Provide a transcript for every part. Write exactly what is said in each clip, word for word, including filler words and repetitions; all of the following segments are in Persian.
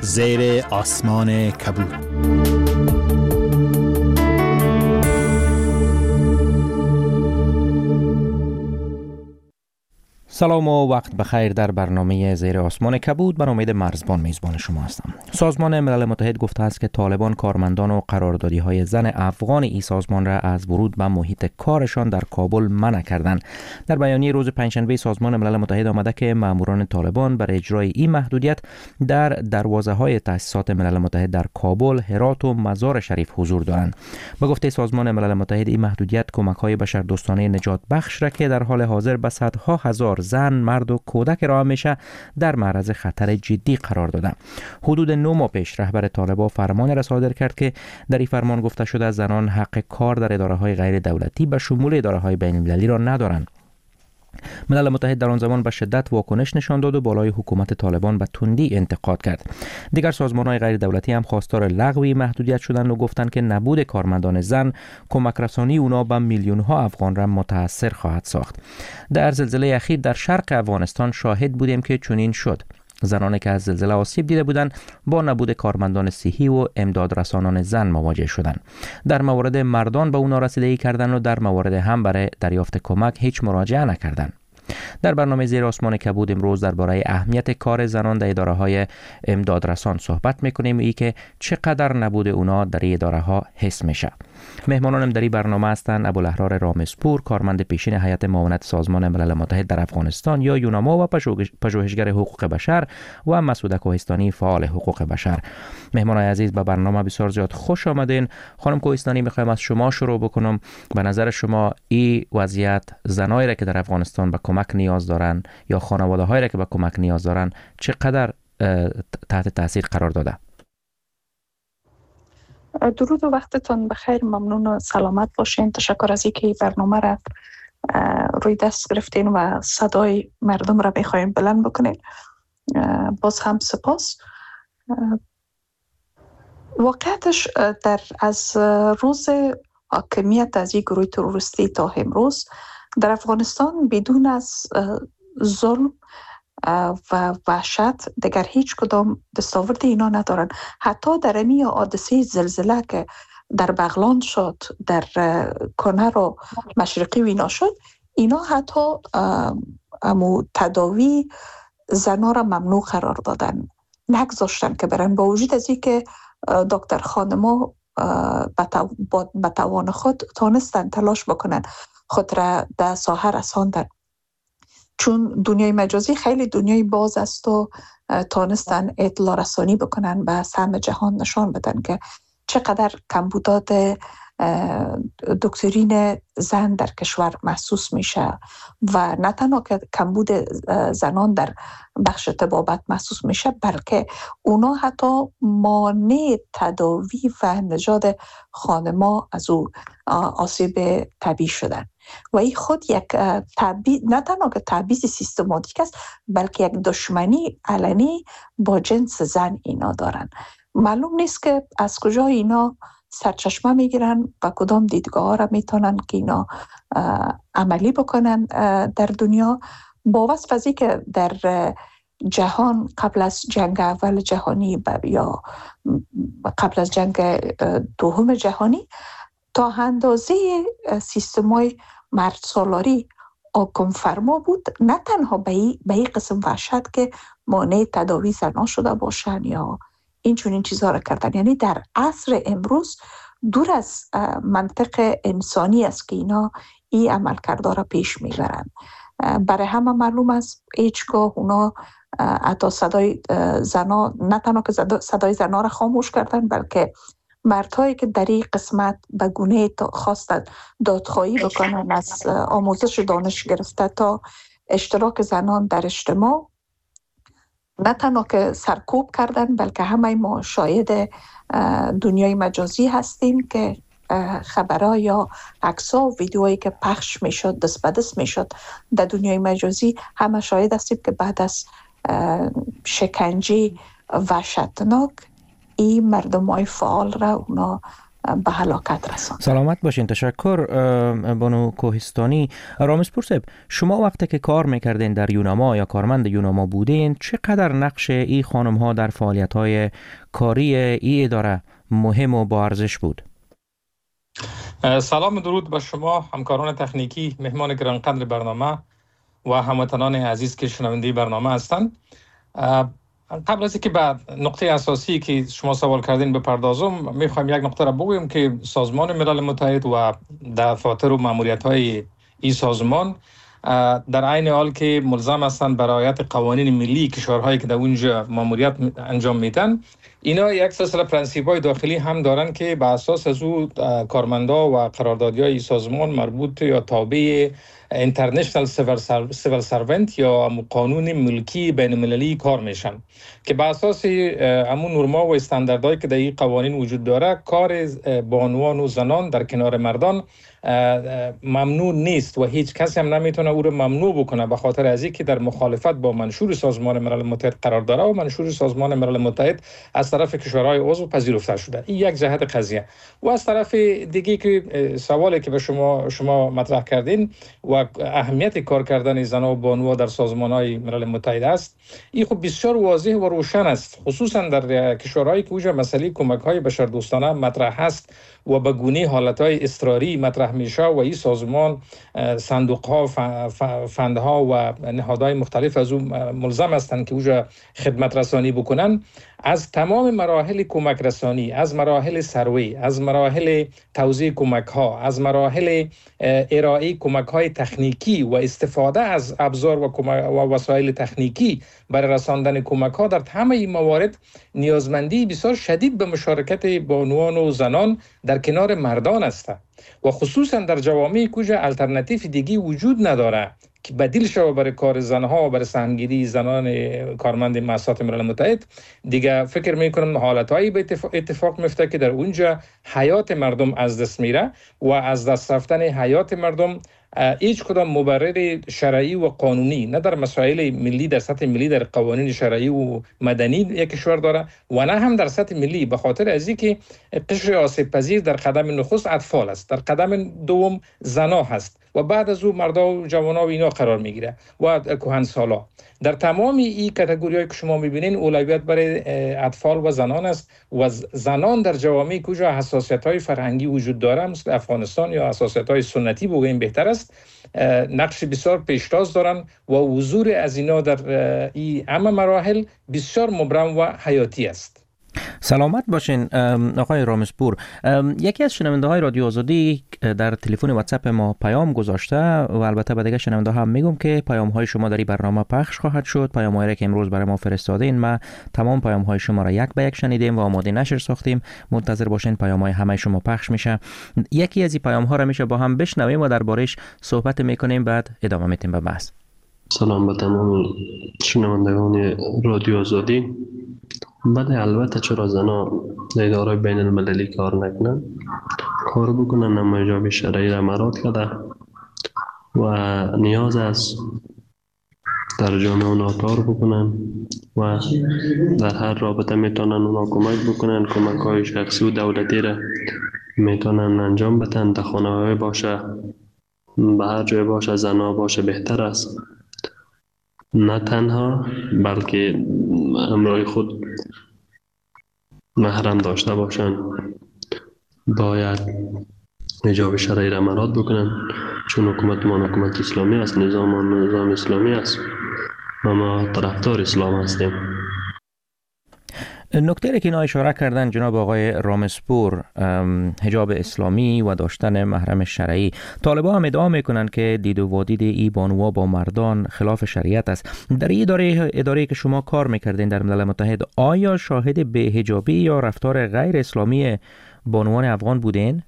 زیر آسمان کبود. سلام و وقت بخیر. در برنامه زیر آسمان کبود من امید مرزبان میزبان شما هستم. سازمان ملل متحد گفته است که طالبان کارمندان و قراردادی های زن افغان این سازمان را از ورود به محیط کارشان در کابل منع کردند. در بیانیه روز پنجشنبه سازمان ملل متحد آمده که ماموران طالبان برای اجرای این محدودیت در دروازه های تاسیسات ملل متحد در کابل، هرات و مزار شریف حضور دارند. به گفته سازمان ملل متحد این محدودیت کمک های بشردوستانه نجات بخش را که در حال حاضر به صدها هزار زن، مرد و کودک را میشه در معرض خطر جدی قرار داده. حدود نه ماه پیش رهبر طالبان فرمان را صادر کرد که در این فرمان گفته شده زنان حق کار در اداره‌های غیر دولتی به شمول اداره‌های بین‌المللی را ندارند. ملل متحد در آن زمان به شدت واکنش نشان داد و بالای حکومت طالبان به تندی انتقاد کرد. دیگر سازمان‌های غیر دولتی هم خواستار لغو محدودیت شدند و گفتند که نبود کارمندان زن کمک رسانی اونا به میلیون‌ها افغان را متاثر خواهد ساخت. در زلزله اخیر در شرق افغانستان شاهد بودیم که چنین شد. زنانی که از زلزله آسیب دیده بودند با نبود کارمندان صحی و امداد رسانان زن مواجه شدند. در مورد مردان به اونا رسیدگی کردند و در مورد هم برای دریافت کمک هیچ مراجعه نکردند. در برنامه زیر آسمان کبود امروز درباره اهمیت کار زنان در اداره‌های امدادرسان صحبت می‌کنیم، ای که چقدر نبود اونا در این اداره‌ها حس میشه. مهمانانم در این برنامه هستند ابوالاحرار رامزپور، کارمند پیشین هیئت معاونت سازمان ملل متحد در افغانستان یا یوناما و پژوهشگر حقوق بشر، و مسعوده کوهستانی، فعال حقوق بشر. مهمانای عزیز به برنامه بسیار زیاد خوش آمدین. خانم کوهستانی، می‌خوایم از شما شروع بکنم. به نظر شما این وضعیت زنایی را که در افغانستان به کمک نیاز دارن یا خانواده‌هایی را که به کمک نیاز دارن چقدر تحت تاثیر قرار داده؟ درود و وقتتان بخیر. ممنون و سلامت باشین. تشکر از اینکه این برنامه را روی دست گرفتین و صدای مردم را بخواین بلند بکنین. باز هم سپاس. واقعیتش در از روز حاکمیت از این گروه تروریستی تا امروز در افغانستان بدون از ظلم و وحشت دیگر هیچ کدام دستاورد اینا ندارن. حتی در امی حادثه زلزله که در بغلان شد، در کنر و مشرقی و اینا شد، اینا حتی امو تداوی زنا را ممنوع قرار دادن، نگذاشتن که برن، با وجود از این که دکتر خانما به توان خود تانستن تلاش بکنن خود را در ساحه رساندن، چون دنیای مجازی خیلی دنیای باز است و تانستن اطلاع رسانی بکنن به سهم جهان، نشان بدن که چقدر کمبودات دکترین زن در کشور محسوس میشه و نه تنها که کمبود زنان در بخش طبابت محسوس میشه، بلکه اونا حتی مانع تداوی و نژاد خانما از او آسیب طبیعی شدن و این خود یک تبعیض، نه تنها که تبعیض سیستماتیک است، بلکه یک دشمنی علنی با جنس زن اینا دارن. معلوم نیست که از کجا اینا سرچشمه میگیرن و کدام دیدگاه ها را میتونن که اینا عملی بکنن در دنیا. با وصف از این که در جهان قبل از جنگ اول جهانی یا قبل از جنگ دوم جهانی تا اندازه سیستمای مرد سالاری آکم فرما بود، نه تنها به این قسم وحشت که مانع تداوی زنان شده باشن یا این چون این چیزها را کردن. یعنی در عصر امروز دور از منطق انسانی است که اینا این عمل کرده را پیش میبرن. برای همه معلوم است هیچگاه اونا حتی صدای زنا، نه تنها که صدای زنا را خاموش کردن، بلکه مردهایی که در این قسمت به گونه خواستند دادخواهی بکنن، از آموزش دانش گرفته تا اشتراک زنان در اجتماع، نه تنها که سرکوب کردن، بلکه همه ما شاهد دنیای مجازی هستیم که خبرها یا عکس‌ها و ویدیوهایی که پخش میشد، دست به دست میشد در دنیای مجازی، همه شاهد هستیم که بعد از شکنجه وحشتناک این مردم های فعال را اونا به هلاکت رساند. سلامت باشین. تشکر بانو کوهستانی. رامسپور صاحب، شما وقتی که کار میکردین در یوناما یا کارمند یوناما بودین، چقدر نقش ای خانم ها در فعالیت های کاری ای اداره مهم و با ارزش بود؟ سلام و درود به شما همکاران تکنیکی، مهمان گرانقدر برنامه و هموطنان عزیز که شنونده برنامه هستند. قبل از اینکه به نقطه اساسی که شما سوال کردین بپردازم، میخوایم یک نقطه را بگویم که سازمان ملل متحد و دفاتر و ماموریت‌های این سازمان در عین حال که ملزم هستند بر رعایت قوانین ملی کشورهایی که در اونجا ماموریت انجام میدن، اینا یک سلسله پرنسیپ‌های داخلی هم دارن که به اساس از او کارمندا و قراردادی‌های سازمان مربوط یا تابع اینترنشنال سیویل سرونت یا قانون ملکی بین المللی کار میشن که به اساس همون نورما و استانداردهایی که در این قوانین وجود داره، کار بانوان و زنان در کنار مردان ممنوع نیست و هیچ کسی هم نمیتونه او رو ممنوع بکنه، به خاطر از اینکه در مخالفت با منشور سازمان ملل متحد قرار داره و منشور سازمان ملل متحد از طرف کشورهای عضو پذیرفته شده. این یک جهت قضیه. و از طرف دیگه که سوالی که به شما شما مطرح کردین و اهمیت کار کردن زنان و بانوها در سازمان‌های ملل متحد است، این خب بسیار واضح و روشن است، خصوصا در کشورهایی که اونجا مسئله کمک‌های بشردوستانه مطرح است و به گونه حالت‌های اضطراری مطرح میشه و این سازمان صندوق‌ها، فندها و نهادهای مختلف از اون ملزم هستند که اونجا خدمت رسانی بکنن. از تمام مراحل کمک رسانی، از مراحل سروی، از مراحل توزیع کمک ها، از مراحل ارائه کمک های تکنیکی و استفاده از ابزار و, و وسایل تکنیکی برای رساندن کمک ها، در همه این موارد نیازمندی بسیار شدید به مشارکت بانوان و زنان در کنار مردان است و خصوصا در جوامعی کجا الटरनेटिव دیگی وجود نداره که بدیل شود برای کار زنها و برای سهمگیری زنان کارمند مؤسسات ملل متحد. دیگه فکر میکنم حالتهایی به اتفاق, اتفاق میفته که در اونجا حیات مردم از دست میره و از دست رفتن حیات مردم هیچ کدام مبرر شرعی و قانونی نه در مسائل ملی در سطح ملی در قوانین شرعی و مدنی یک کشور داره و نه هم در سطح ملی، به خاطر از اینکه قشر آسیب پذیر در قدم نخست اطفال است، در قدم دوم زنا هست و بعد از او مردا و جوانا و اینا قرار میگیره و کهنسالا. در تمام این کاتگوری‌هایی که شما میبینین اولویت برای اطفال و زنان است و زنان در جوامعی کجا حساسیت‌های فرهنگی وجود داره مثل افغانستان یا حساسیت‌های سنتی بگوییم بهتر است، نقش بسیار پیشتاز دارن و حضور از اینا در این همه مراحل بسیار مبرم و حیاتی است. سلامت باشین آقای رامسپور. یکی از شنونده های رادیو آزادی در تلفن واتساپ ما پیام گذاشته و البته به دیگه شنونده هم میگم که پیام های شما در این برنامه پخش خواهد شد. پیام هایی که امروز برای ما فرستادین ما تمام پیام های شما را یک به یک شنیدیم و آماده نشر ساختیم. منتظر باشین پیام های همه شما پخش میشه. یکی از این پیام ها را میشه با هم بشنویم و دربارش صحبت میکنیم، بعد ادامه میدیم به بحث. سلام به تمام شنوندگان رادیو آزادی. بله، البته چرا زنا در اداره بین المللی کار نکنن، کار بکنن، اما ایجاب شرعی را مراد کرده و نیاز است در جامعه اونا کار بکنن و در هر رابطه میتونن اونا کمک بکنن. کمک های شخصی و دولتی را میتونن انجام بدن، در خانه های باشه، به هر جای باشه، زنا باشه بهتر است. نه تنها بلکه همراه خود محرم داشته باشند. باید حجاب شرعی را مراد بکنن، چون حکومت ما حکومت اسلامی است، نظام ما نظام اسلامی است و ما طرفدار اسلام هستیم. نکته که اینا اشاره کردن جناب آقای رامسپور، حجاب اسلامی و داشتن محرم شرعی، طالبان هم ادعا میکنن که دید و وادید ای بانوها با مردان خلاف شریعت است. در این اداره اداره که شما کار میکردین در ملل متحد، آیا شاهد به حجابی یا رفتار غیر اسلامی بانوان افغان بودین؟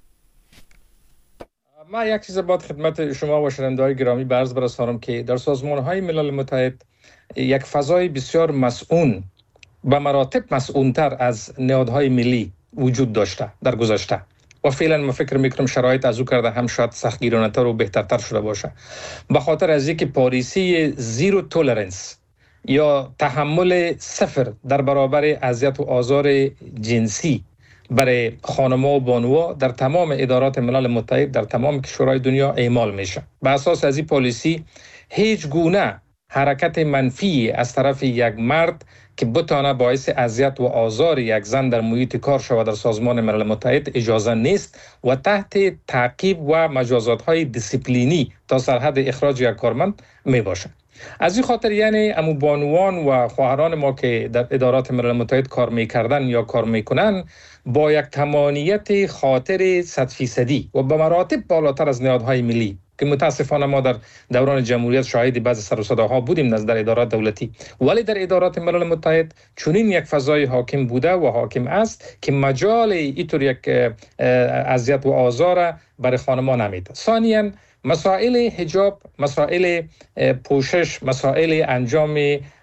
ما یک چیز باید خدمت شما و شنونده‌های گرامی به عرض برسانم که در سازمان‌های ملل متحد یک فضای بسیار مسئول به مراتب مسئول‌تر از نهادهای ملی وجود داشته در گذشته و فعلا ما فکر میکنم شرایط از او کرده هم شاید سختگیرانه‌تر و بهترتر شده باشه، به خاطر از اینکه پالیسی زیرو تولرنس یا تحمل صفر در برابر اذیت و آزار جنسی برای خانم‌ها و بانوها در تمام ادارات ملل متحد در تمام کشورهای دنیا اعمال میشه. به اساس از این پالیسی هیچ گونه حرکت منفی از طرف یک مرد که بتانه باعث اذیت و آزار یک زن در محیط کار شود در سازمان ملل متحد اجازه نیست و تحت تعقیب و مجازات‌های دیسیپلینی تا سرحد اخراج یک کارمند می باشد. از این خاطر یعنی امو بانوان و خواهران ما که در ادارات ملل متحد کار میکردن یا کار میکنن با یک تمامیت خاطر صد فیصدی و به مراتب بالاتر از نهادهای ملی که متاسفانه ما در دوران جمهوریت شاهد بعضی سر و صداها بودیم در ادارات دولتی، ولی در ادارات ملل متحد چنین یک فضای حاکم بوده و حاکم است که مجال اینطور یک اذیت و آزار برای خانمان نمیده. ثانیاً مسائل حجاب، مسائل پوشش، مسائل انجام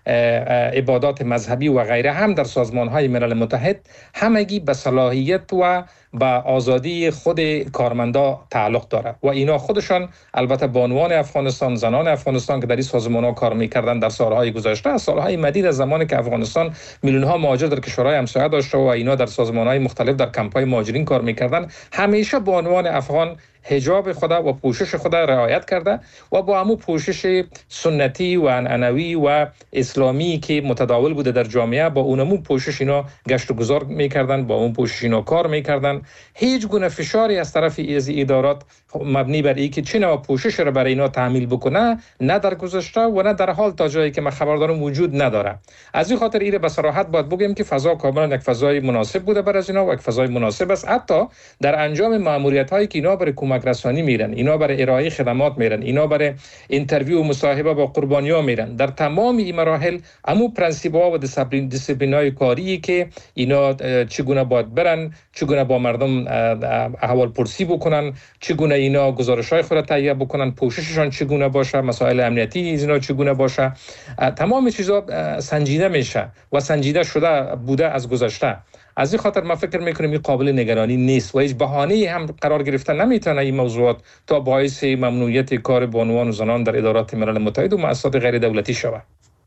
عبادات مذهبی و غیره هم در سازمان‌های ملل متحد همگی به صلاحیت و به آزادی خود کارمندا تعلق داره و اینا خودشان البته بانوان افغانستان، زنان افغانستان که در این سازمان‌ها کار می‌کردند در سالهای گذشته، از سالهای مدید از زمانی که افغانستان میلیون‌ها مهاجر در کشورهای همسایه داشته و اینا در سازمان‌های مختلف در کمپ‌های مهاجرین کار می‌کردند، همیشه بانوان افغان حجاب خود و پوشش خود رعایت کرده و با همون پوشش سنتی و عنعنوی و اسلامی که متداول بوده در جامعه با اونمون پوشش اینا گشت و گذار میکردن، با اون پوشش اینا کار میکردن. هیچ گونه فشاری از طرف از ادارات مبنی بر این که چه نوع پوشش را برای اینا تعمیل بکنه نه در گذشته و نه در حال تا جایی که من خبر دارم وجود نداره. از این خاطر ایره به صراحت باید بگیم که فضا کاملا یک فضای مناسب بوده برای اینا و یک فضای مناسب است. حتی در انجام مأموریت هایی که اینا برای کمک رسانی میرن، اینا برای ارائه خدمات میرن، اینا برای اینترویو و مصاحبه با قربانیان میرن، در تمام این مراحل همو پرنسیپ ها و دیسیپلین دیسیپلین های کاری که اینا چگونه باید برن، چگونه با مردم احوال پرسی بکنن، چگونه اینا گزارش های خود را تهیه بکنن، پوشششان چگونه باشه، مسائل امنیتی اینا چگونه باشه، تمام چیزا سنجیده میشه و سنجیده شده بوده از گذشته. از این خاطر من فکر میکنم این قابل نگرانی نیست و هیچ بهانه‌ای هم قرار گرفتن نمیتونه این موضوعات تا باعث ممنوعیت کار بانوان و زنان در ادارات ملل متحد و مؤسسات غیر دولتی شود.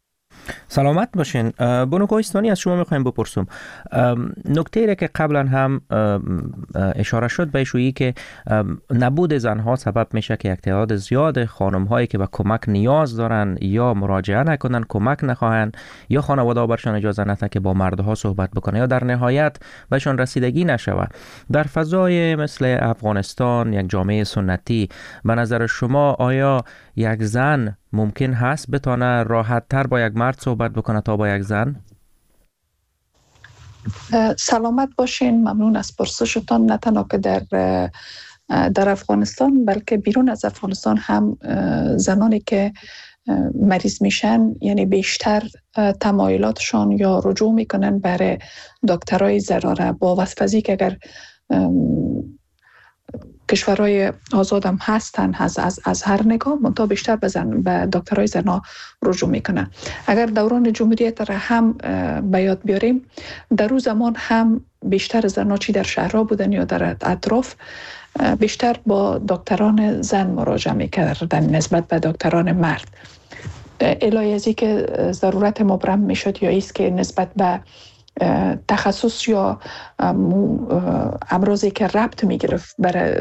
سلامت باشین. بانو کوهستانی از شما میخوایم بپرسم نکته ای که قبلا هم اشاره شد بهش رویی که نبود زنها سبب میشه که یک تعداد زیاد خانم هایی که به کمک نیاز دارن یا مراجعه نکنن، کمک نخواهن، یا خانواده برشان اجازه نده که با مردها صحبت بکنه، یا در نهایت بهشان رسیدگی نشود. در فضای مثل افغانستان، یک جامعه سنتی، به نظر شما آیا یک زن ممکن هست بتونه راحت تر با یک مرد صحبت بکنه تا با یک زن؟ سلامت باشین. ممنون از پرسشتان. نه تنها که در در افغانستان بلکه بیرون از افغانستان هم زنانی که مریض میشن یعنی بیشتر تمایلاتشان یا رجوع میکنن برای دکترای زنانه با وصفزی که اگر کشورهای آزاد هم هستن از, از, از هر نگاه منتها بیشتر بزن به دکترهای زنا رجوع میکنن. اگر دوران جمهوریت را هم به یاد بیاریم، در روز زمان هم بیشتر زنا چی در شهرها بودن یا در اطراف بیشتر با دکتران زن مراجعه میکردن نسبت به دکتران مرد. الهی ازی که ضرورت مبرم میشد یا ایست که نسبت به تخصص یا امراضی که ربط میگرفت برای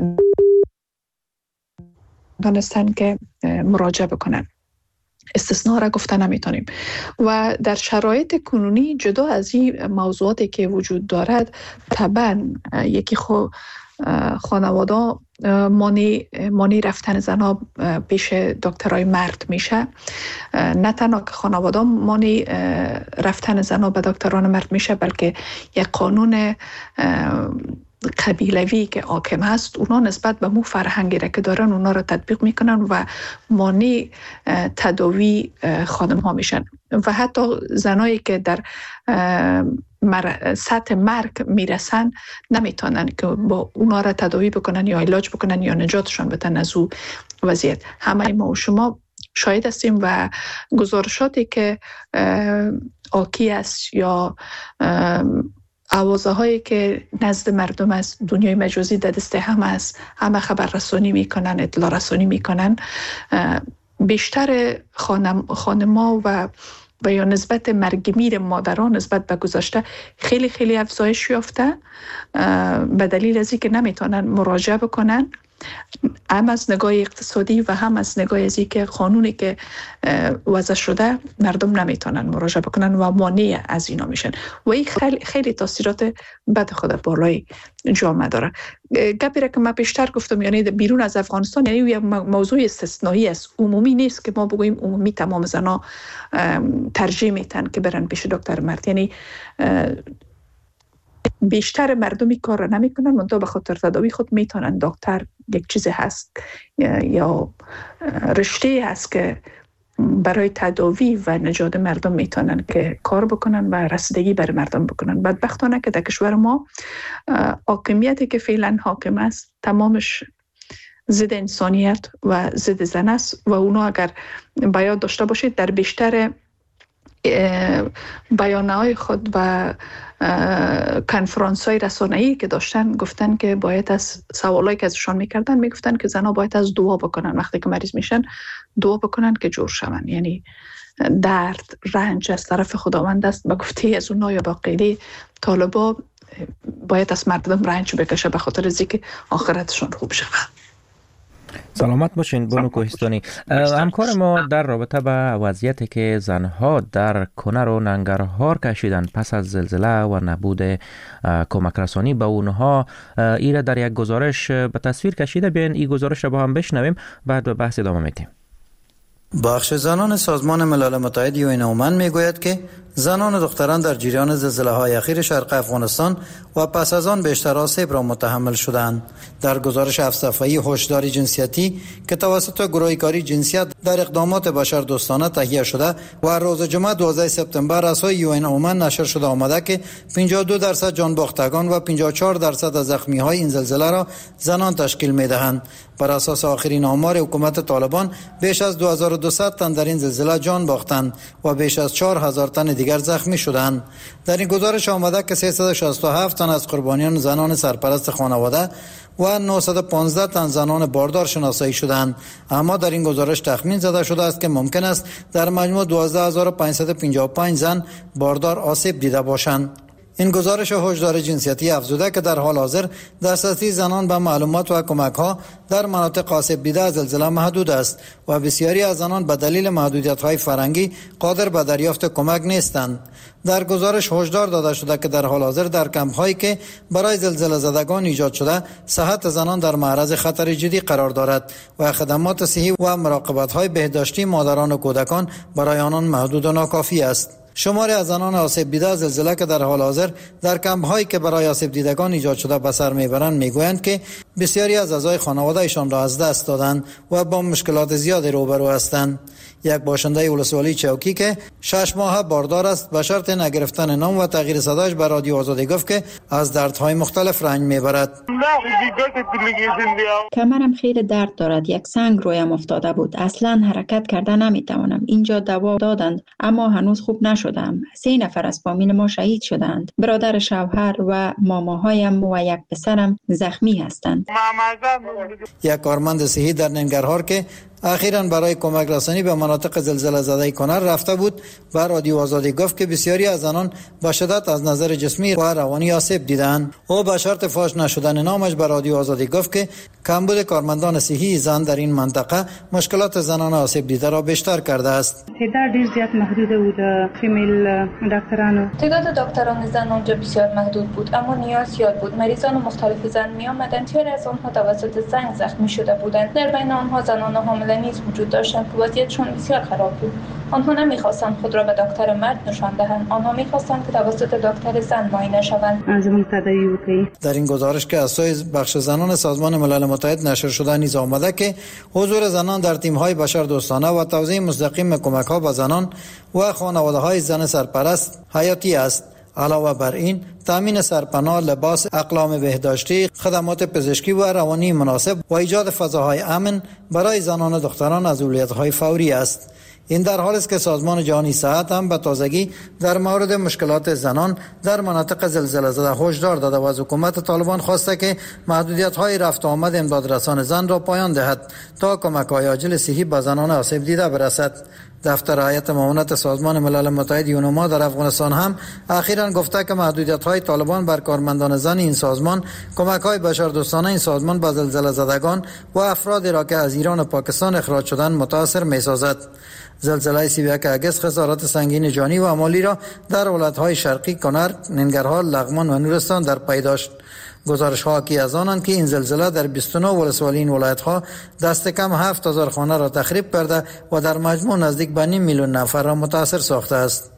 دانستن که مراجعه بکنن. استثناء را گفته نمیتونیم. و در شرایط کنونی جدا از این موضوعاتی که وجود دارد، طبعا یکی خو خانواده مانی مانی رفتن زنها پیش دکترای مرد میشه. نه تنها که خانواده مانی رفتن زنها به دکتران مرد میشه، بلکه یک قانون قبیلوی که حاکم هست اونا نسبت به مو فرهنگی را که دارن اونا را تطبیق میکنن و مانی تداوی خانم ها میشن. و حتی زنایی که در مر... سطح مرگ میرسن نمیتونن که با اونا را تداوی بکنن یا علاج بکنن یا نجاتشون بدن از او وضعیت. همه ما و شما شاهد هستیم و گزارشاتی که آکی است یا آوازه هایی که نزد مردم از دنیای مجازی در دست هم است، همه خبر رسانی میکنن، اطلاع رسانی میکنن. بیشتر خانم خانما و و یا نسبت مرگ میر مادران نسبت به گذشته خیلی خیلی افزایش یافته به دلیل از اینکه نمیتونن مراجعه بکنن، هم از نگاه اقتصادی و هم از نگاه از اینکه قانونی که وضع شده مردم نمیتونن مراجعه بکنن و مانع از اینا میشن و این خیلی خیلی تاثیرات بد خود بالای جامعه داره. گپی را که من پیشتر گفتم، یعنی بیرون از افغانستان، یعنی یک موضوع استثنایی است، عمومی نیست که ما بگوییم عمومی تمام زنا ترجیح میتن که برن پیش دکتر مرد. یعنی بیشتر مردمی کار را نمی کنن، منتها به خاطر تداوی خود میتونن. دکتر یک چیز هست یا رشته هست که برای تداوی و نجات مردم میتونن که کار بکنن و رسیدگی بر مردم بکنن. بدبختانه که در کشور ما حاکمیتی که فعلا حاکم است تمامش ضد انسانیت و ضد زن است و اونا اگر بیاد داشته باشید در بیشتر بیانهای خود و کنفرانس های رسانه‌ای که داشتن گفتن که باید از سوالایی که ازشان میکردن میگفتن که زنها باید از دعا بکنن، وقتی که مریض میشن دعا بکنن که جور شون. یعنی درد رنج از طرف خداوند است. به گفته از اونها یا با قیلی طالبا باید از مردم رنج بکشه به خاطر از اینکه آخرتشون خوب شود. سلامت باشین بانو کوهستانی. همکار ما در رابطه با وضعیتی که زنها در کنر و ننگرهار کشیدن پس از زلزله و نبود کمک رسانی به اونها، ایره در یک گزارش به تصویر کشیده. بیاین این گزارش را با هم بشنویم، بعد به بحث ادامه میدیم. بخش زنان سازمان ملل متحد یو این اومن میگوید که زنان و دختران در جریان زلزله های اخیر شرق افغانستان و پس از آن بیشتر آسیب را متحمل شدند. در گزارش هفت صفحه‌ای هشدار جنسیتی که توسط گروه کاری جنسیت در اقدامات بشر دوستانه تهیه شده و روز جمعه دوازده سپتامبر از یو این اومن نشر شده آمده که پنجاه و دو درصد جان باختگان و پنجاه و چهار درصد از زخمی های این زلزله را زنان تشکیل می دهند. بر اساس آخرین آمار حکومت طالبان بیش از دو هزار و دویست تن در این زلزله جان باختند و بیش از چهار هزار تن دیگر زخمی شدند. در این گزارش آمده که سیصد و شصت و هفت تن از قربانیان زنان سرپرست خانواده و نهصد و پانزده تن زنان باردار شناسایی شدند. اما در این گزارش تخمین زده شده است که ممکن است در مجموع دوازده هزار و پانصد و پنجاه و پنج زن باردار آسیب دیده باشند. این گزارش هشدار جنسیتی افزوده که در حال حاضر دسترسی زنان به معلومات و کمک‌ها در مناطق آسیب دیده از زلزله محدود است و بسیاری از زنان به دلیل محدودیت‌های فرهنگی قادر به دریافت کمک نیستند. در گزارش هشدار داده شده که در حال حاضر در کمپ‌هایی که برای زلزله زدگان ایجاد شده صحت زنان در معرض خطر جدی قرار دارد و خدمات صحی و مراقبت‌های بهداشتی مادران و کودکان برای آنان محدود و ناکافی است. شماری از زنان آسیب دیده از زلزله که در حال حاضر در کمپ هایی که برای آسیب دیدگان ایجاد شده به سر میبرند میگویند که بسیاری از اعضای خانواده ایشان را از دست دادند و با مشکلات زیادی روبرو هستند. یک باشنده ولسوالی چوکی که شش ماه باردار است به شرط نگرفتن نام و تغییر صدایش به رادیو آزادی گفت که از دردهای مختلف رنج میبرد. کمرم خیلی درد دارد، یک سنگ رویم افتاده بود، اصلا حرکت کرده نمیتوانم. اینجا دوا دادند اما هنوز خوب نشدم. سه نفر از فامیل ما شهید شدند. برادر شوهر و ماماهایم و یک پسرم زخمی هستند. یک کارمند صحی در ننگرهار که اخیراً برای کمک رسانی به مناطق زلزله زده کنر رفته بود و رادیو آزادی گفت که بسیاری از آنان به شدت از نظر جسمی و روانی آسیب دیدند. او به شرط فاش نشدن نامش به رادیو آزادی گفت که کمبود کارمندان صحی زن در این منطقه مشکلات زنان آسیب دیده را بیشتر کرده است. تعداد زیاد محدود بود فیمیل دکترانو. تعداد دکتران زن آنجا بسیار محدود بود اما نیاز زیاد بود. مریضان مختلف زن می آمدند. بسیاری از آنها توسط زنگ زخمی شده بودند. در بین آنها زنان حامله نیز وجود داشتند که وضعیتشان بسیار خراب بود. آنها نمیخواستند خود را به دکتر مرد نشان دهند. آنها میخواستند که توسط دکتر زن معاینه شوند. در این گزارش که از سوی بخش زنان سازمان ملل متحد نشر شده نیز آمده که حضور زنان در تیم‌های بشردوستانه و توزیع مستقیم کمک‌ها به زنان و خانواده‌های زن سرپرست حیاتی است. علاوه بر این، تامین سرپناه، لباس، اقلام بهداشتی، خدمات پزشکی و روانی مناسب و ایجاد فضاهای امن برای زنان و دختران از اولویت‌های فوری است. این در حالی است که سازمان جهانی صحت هم به تازگی در مورد مشکلات زنان در مناطق زلزله زده هشدار داده و از حکومت طالبان خواسته که محدودیت‌های رفت و آمد امدادرسان زن را پایان دهد تا کمک‌های عاجل صحی به زنان آسیب دیده برسد. دفتر هیئت معاونت سازمان ملل متحد یونما در افغانستان هم اخیراً گفته که محدودیت‌های طالبان بر کارمندان زن این سازمان، کمک‌های بشردوستانه این سازمان به زلزله زدگان و افرادی را که از ایران و پاکستان اخراج شدند متاثر می‌سازد. زلزله سی و یک اگست خسارات سنگین جانی و مالی را در ولایت‌های شرقی کنر، ننگرهار، لغمان و نورستان در پی داشت. گزارش ها کی از آنند که این زلزله در بیست و نه ولسوالی این ولایت ها دست کم هفت هزار خانه را تخریب کرده و در مجموع نزدیک به نیم میلیون نفر را متاثر ساخته است.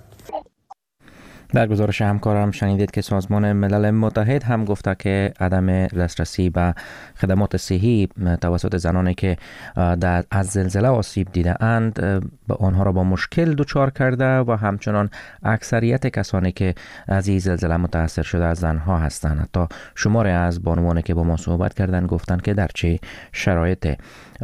در گزارش همکارم شنیدید که سازمان ملل متحد هم گفته که عدم دسترسی به خدمات صحی توسط زنانی که در از زلزله آسیب دیده اند به آنها را با مشکل دچار کرده و همچنان اکثریت کسانی که از این زلزله متاثر شده از زنها هستند. حتی شماری از بانوانی که با ما صحبت کردند گفتند که در چه شرایط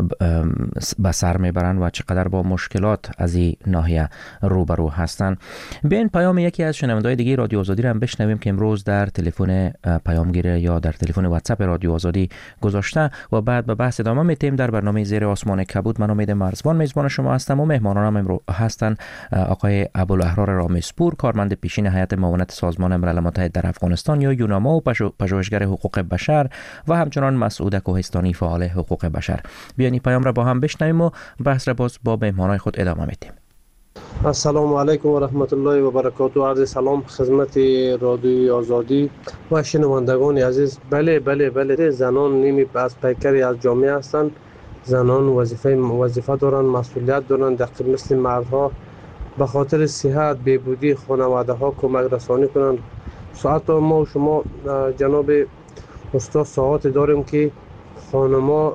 به سر میبرند و چقدر با مشکلات از این ناحیه روبرو هستند. به این پیام یکی از شنونده‌های دیگه رادیو آزادی را هم بشنویم که امروز در تلفن پیامگیر یا در تلفن واتساپ رادیو آزادی گذاشته و بعد به بحث ادامه میتیم. در برنامه زیر آسمان کبود من امید مرزبان میزبان شما هستم و مهمانانم امروز هستند آقای ابوالاحرار رامسپور، کارمند پیشین هیئت معاونت سازمان ملل متحد در افغانستان یا یونما و پژوهشگر حقوق بشر و همچنان مسعود کوهستانی فعال حقوق بشر. بیاین پیام را با هم بشنویم و بحث را باز با مهمانای خود ادامه میدیم. السلام علیکم و رحمت الله و برکاته. عرض سلام خدمت رادیوی آزادی و شنوندگان عزیز. بله بله بله زنان نیمی از پیکری از جامعه هستند. زنان وظیفه وظیفه دارند، مسئولیت دارند، دقیق مثل مردها به خاطر صحت بهبودی خانواده ها کمک رسانی کنند. ساعت ما و شما جناب استاد ساعت داریم که خانما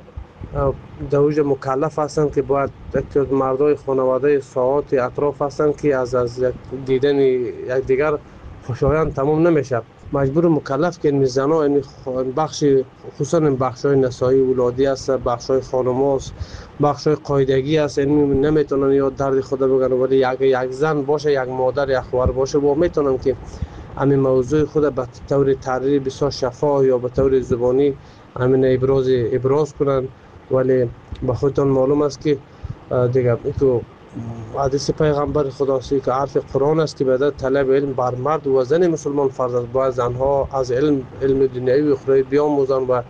دوج مکلف هستند که باید مردای خانواده ساعت اطراف هستند که از از دیدن یکدیگر خوشایند تمام نمیشه. مجبور مکلف که این زنا این بخش خصوصا این بخشای نسایی ولادی است، بخشای خانماست، بخشای قاعدگی است، این نمیتونن یا درد خود بگن ولی یک یک زن باشه، یک مادر، یک خواهر باشه با میتونن که همین موضوع خود به طور تحریری بسیار شفاف یا به طور زبانی همین ابراز ابراز کنن. ولی به خودتان معلوم است که دیگه تو حدیث پیغمبر خدا است که حرف قرآن است که بعد طلب علم بر مرد و زن مسلمان فرض است. باید زنها از علم علم دنیوی و اخروی بیاموزند و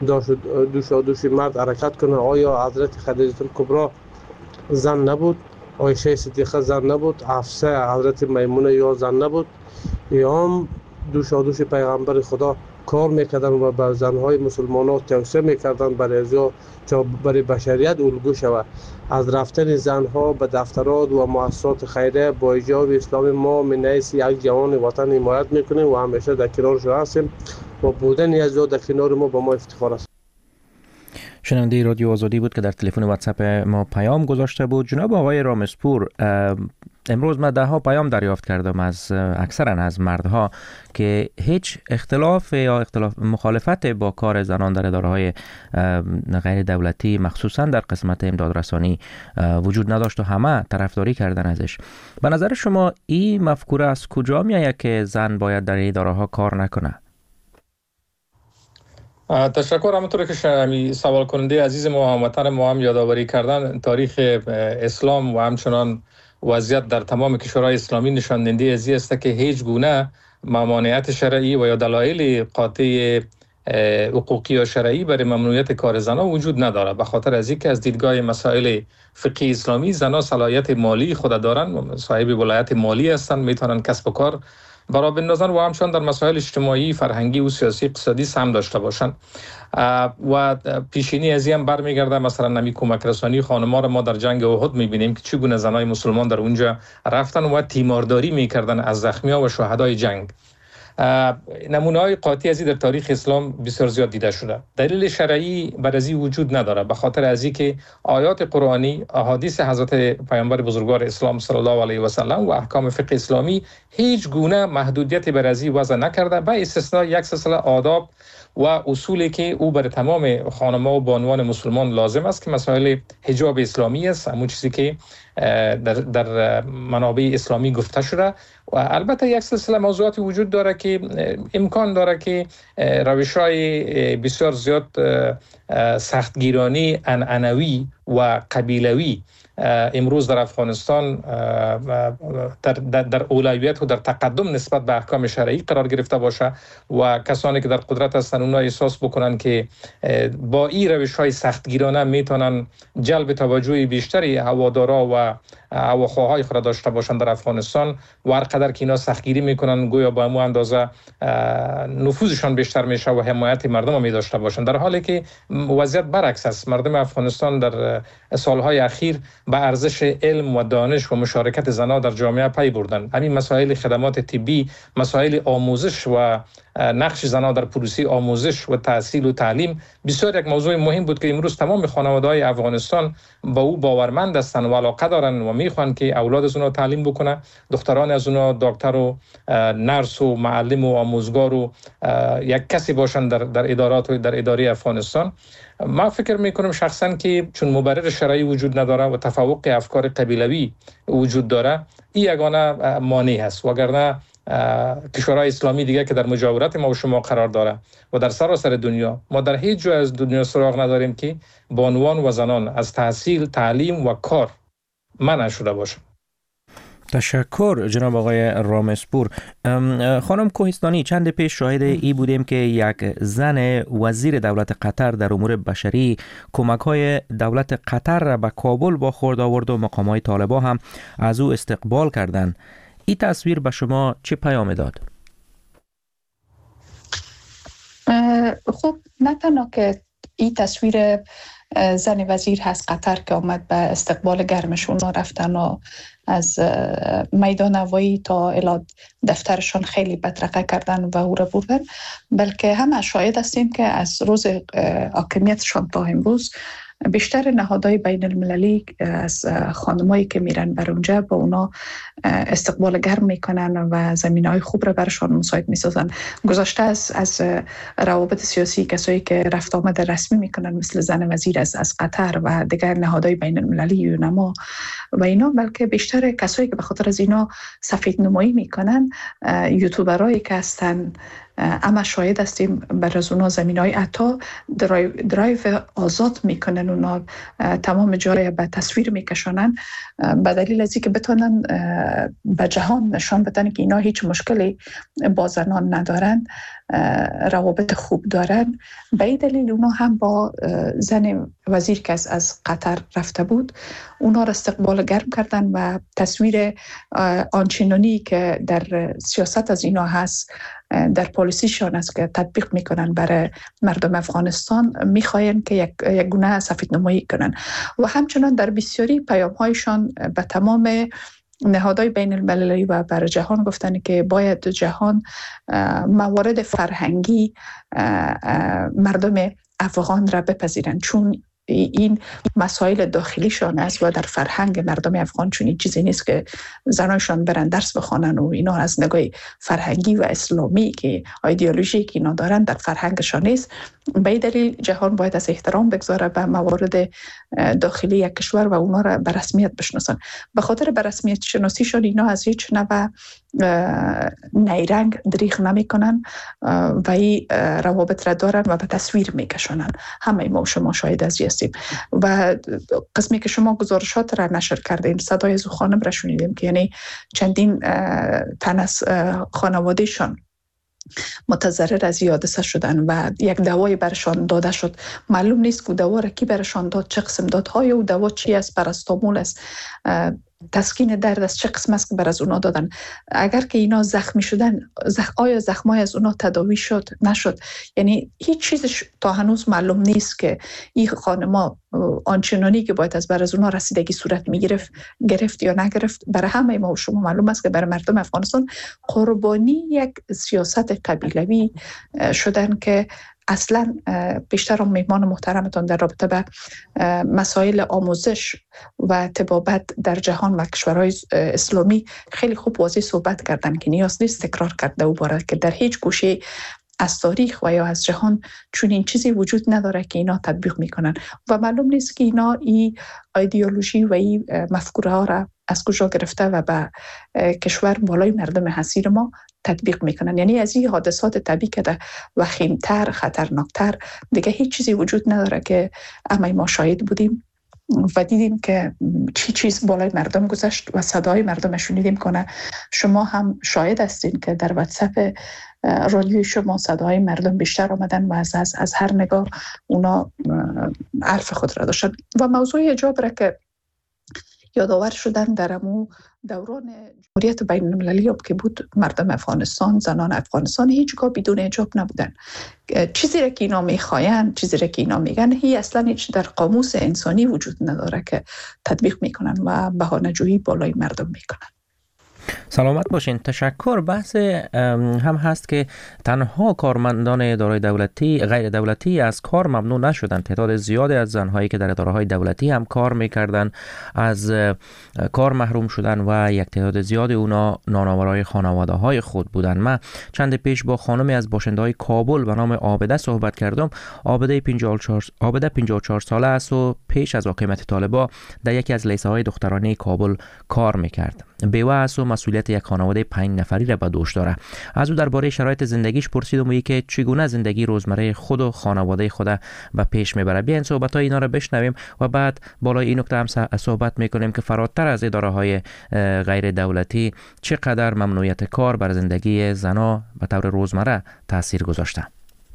دوش دوش مرد حرکت کنند. آیا حضرت خدیجه الکبری زن نبود؟ عایشه صدیقه زن نبود؟ حفصه حضرت میمونه یا زن نبود؟ یا هم دوش دوش پیغمبر خدا کار میکردن و به زنهای مسلمان ها توصیه میکردن برای ازا تا برای بشریت الگو شود. از رفتن زنها به دفترات و مؤسسات خیریه با ایجاب اسلام ما من حیث یک جوان وطن حمایت میکنیم و همیشه در کنار شما هستیم و بودن ازا در کنار ما به ما افتخار است. شنونده رادیو آزادی بود که در تلفن واتساپ ما پیام گذاشته بود. جناب آقای رامسپور، امروز من ده ها پیام دریافت کردم از اکثرا از مردها که هیچ اختلاف یا اختلاف مخالفت با کار زنان در اداره‌های غیر دولتی مخصوصا در قسمت امدادرسانی وجود نداشت و همه طرفداری کردن ازش. به نظر شما این مفکوره از کجا میآید که زن باید در اداره‌ها کار نکنه؟ تشکر. همونطور که شما سوال کننده عزیز ما هموطن ما هم یادآوری کردن، تاریخ اسلام و همچنان وضعیت در تمام کشورهای اسلامی نشان دهنده از این است که هیچ گونه ممانعت شرعی و یا دلایل قاطع حقوقی و شرعی برای ممنوعیت کار زنان وجود ندارد. به خاطر از اینکه از دیدگاه مسائل فقهی اسلامی زنان صلاحیت مالی خود دارند، صاحب ولایت مالی هستند، میتونن کسب و کار برای بندازن و همچنان در مسائل اجتماعی، فرهنگی و سیاسی اقتصادی سهم داشته باشند. و پیشینی از این برمیگرده مثلا نمی کمک رسانی خانم‌ها را ما در جنگ احد میبینیم که چگونه زنای مسلمان در اونجا رفتن و تیمارداری میکردن از زخمیان و شهدای جنگ. نمونه‌های قاطع ازی در تاریخ اسلام بسیار زیاد دیده شده. دلیل شرعی بر ازی وجود نداره، به خاطر ازی که آیات قرآنی، احادیث حضرت پیامبر بزرگوار اسلام صلی الله علیه و سلم و احکام فقه اسلامی هیچ گونه محدودیتی بر ازی وضع نکرده، به استثناء یک سلسله آداب و اصولی که او بر تمام خانم‌ها و بانوان مسلمان لازم است که مسائل حجاب اسلامی است، همون چیزی که در در منابع اسلامی گفته شده. و البته یک سلسله موضوعاتی وجود داره که امکان داره که روش‌های بسیار زیاد سختگیرانی عنعنوی و قبیلوی امروز در افغانستان در, در, در اولویت و در تقدم نسبت به احکام شرعی قرار گرفته باشه و کسانی که در قدرت هستند اونها احساس بکنن که با این روش های سختگیرانه میتونن جلب توجه بیشتری هوادارا و هواخواهای خود داشته باشند در افغانستان و هر قدر که اینا سختگیری میکنن گویا با همون اندازه نفوذشان بیشتر میشه و حمایت مردم می داشته باشند، در حالی که وضعیت برعکس است. مردم افغانستان در سالهای اخیر به ارزش علم و دانش و مشارکت زنان در جامعه پی بردن. همین مسائل خدمات طبی، مسائل آموزش و نقش زنان در پروسه آموزش و تحصیل و تعلیم بسیار یک موضوع مهم بود که امروز تمام خانواده‌های افغانستان با او باورمند هستند و علاقه دارند و میخوان که اولاد از اونها تعلیم بکنه، دختران از اونها دکتر و نرس و معلم و آموزگار و یک کسی باشند در در ادارات و در اداره افغانستان. ما فکر میکنم شخصا که چون مبرر شرعی وجود نداره و تفوق افکار قبیلوی وجود داره، این یگانه مانع است، وگرنه کشورهای اسلامی دیگه که در مجاورت ما و شما قرار داره و در سراسر دنیا، ما در هیچ جای از دنیا سراغ نداریم که بانوان و زنان از تحصیل، تعلیم و کار منع شده باشند. تشکر جناب آقای رامسپور. خانم کوهستانی، چند پیش شاهد ای بودیم که یک زن وزیر دولت قطر در امور بشری کمک‌های دولت قطر را به کابل با خورد آورد و مقام‌های طالبان هم از او استقبال کردند. این تصویر به شما چه پیام داد؟ خب نه تنها که این تصویر زن وزیر هست قطر که آمد به استقبال گرمشون رفتن و از میدان هوایی تا الی دفترشان خیلی بدرقه کردن و او را بردن، بلکه همه شاهد هستیم که از روز حاکمیتشان تا امروز بیشتر نهادهای بین المللی از خانمایی که میرن بر اونجا با اونا استقبال گرم میکنن و زمینهای خوب را برشان مساعد میسازن. گذشته از از روابط سیاسی کسایی که رفت آمد رسمی میکنن مثل زن وزیر از از قطر و دیگر نهادهای بین المللی یونما و اینا، بلکه بیشتر کسایی که به خاطر از اینا سفید نمایی میکنن یوتیوبرایی که هستن. اما شاهد هستیم بر از اونا زمینهای عطا درایو, درایو آزاد میکنن، اونا تمام جای به تصویر میکشانن به دلیل از اینکه بتونن به جهان نشان بدن که اینا هیچ مشکلی با زنان ندارن، روابط خوب دارن. به این دلیل اونا هم با زن وزیر که از, از قطر رفته بود اونا را استقبال گرم کردن و تصویر آنچنانی که در سیاست از اینا هست در پالیسیشان است که تطبیق میکنن برای مردم افغانستان میخواین که یک, یک گونه سفید نمایی کنن و همچنان در بسیاری پیام هایشان به تمام نهادهای بین المللی و بر جهان گفتن که باید جهان موارد فرهنگی مردم افغان را بپذیرن، چون این مسائل داخلیشان است و در فرهنگ مردم افغان چون این چیزی نیست که زنانشان برن درس بخوانن و اینا از نگاه فرهنگی و اسلامی که ایدئولوژی که اینا دارن در فرهنگشان نیست. به این دلیل جهان باید از احترام بگذاره به موارد داخلی یک کشور و اونا را به رسمیت بشناسن. به خاطر به رسمیت شناسیشان اینا از هیچ نوع نیرنگ دریغ نمی کنن و این روابط را دارن و به تصویر می کشونن. همه ما شما شاهد از هستیم و قسمی که شما گزارشات را نشر کردین صدای از خانم را شنیدیم که یعنی چندین تن از خانوادهشان متضرر از حادثه شدن و یک دوای برشان داده شد. معلوم نیست که دوا را کی برشان داد، چه قسم داد، های او دوا چی است، پاراستامول است، تسکین درد است، چه قسم است که بر از اونا دادن. اگر که اینا زخمی شدن زخ... آیا زخمای از اونا تداوی شد نشد، یعنی هیچ چیز تا هنوز معلوم نیست که این خانما آنچنانی که باید از بر از اونا رسیدگی صورت میگرفت گرفت یا نگرفت. برای همه ما و شما معلوم است که برای مردم افغانستان قربانی یک سیاست قبیلوی شدن که اصلا بیشتر هم میهمان محترمتان در رابطه به مسائل آموزش و طبابت در جهان و کشورهای اسلامی خیلی خوب واضح صحبت کردن که نیاز نیست تکرار کرده و باره که در هیچ گوشه از تاریخ و یا از جهان چون این چیزی وجود نداره که اینا تطبیق میکنن و معلوم نیست که اینا این ایدئولوژی و این مفکوره ها را از کجا گرفته و به کشور بالای مردم حصیر ما تطبیق میکنن. یعنی از این حادثات طبیعی که در وخیمتر خطرناکتر دیگه هیچ چیزی وجود نداره که اما ما شاهد بودیم و دیدیم که چی چیز بالای مردم گذشت و صدای مردم شنیدیم کنه. شما هم شاهد هستین که در واتساپ رادیوی شما صدای مردم بیشتر آمدن و از, از, از هر نگاه اونا حرف خود را داشتن. و موضوع حجاب را که یادآور شدن در امو دوران جمهوریت بین المللی که بود، مردم افغانستان، زنان افغانستان هیچگاه بدون حجاب نبودن. چیزی را که اینا میخواین، چیزی را که اینا میگن، هی اصلا هیچ در قاموس انسانی وجود نداره که تطبیق میکنن و بهانه‌جویی بالای مردم میکنن. سلامت باشین. تشکر. بحث هم هست که تنها کارمندان اداره دولتی غیر دولتی از کار ممنوع نشدن. تعداد زیادی از زنهایی که در اداره‌های دولتی هم کار میکردن از کار محروم شدن و یک تعداد زیادی اونا نانآورای خانواده‌های خود بودن. من چند پیش با خانمی از باشنده‌های کابل به نام عابده صحبت کردم. عابده پنجاه و چهار عابده پنجاه و چهار ساله است و پیش از حاکمیت طالبان در یکی از لیسه‌های دخترانه کابل کار میکرد. بیوه است و مسئولیت یک خانواده پنج نفری را به دوش داره. از او درباره شرایط زندگیش پرسیدم و که چگونه زندگی روزمره خود و خانواده خود به پیش میبره. بیاین صحبت‌های اینا را بشنویم و بعد بالای این نکته هم صحبت میکنیم که فراتر از اداره‌های غیر دولتی چقدر ممنوعیت کار بر زندگی زنها به طور روزمره تاثیر گذاشته.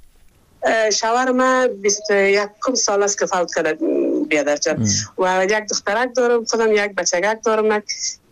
شوهر من بیست و یک سال است که فوت کرده بیادر جان و یک دخترک دارم، خودم یک بچگک دارم.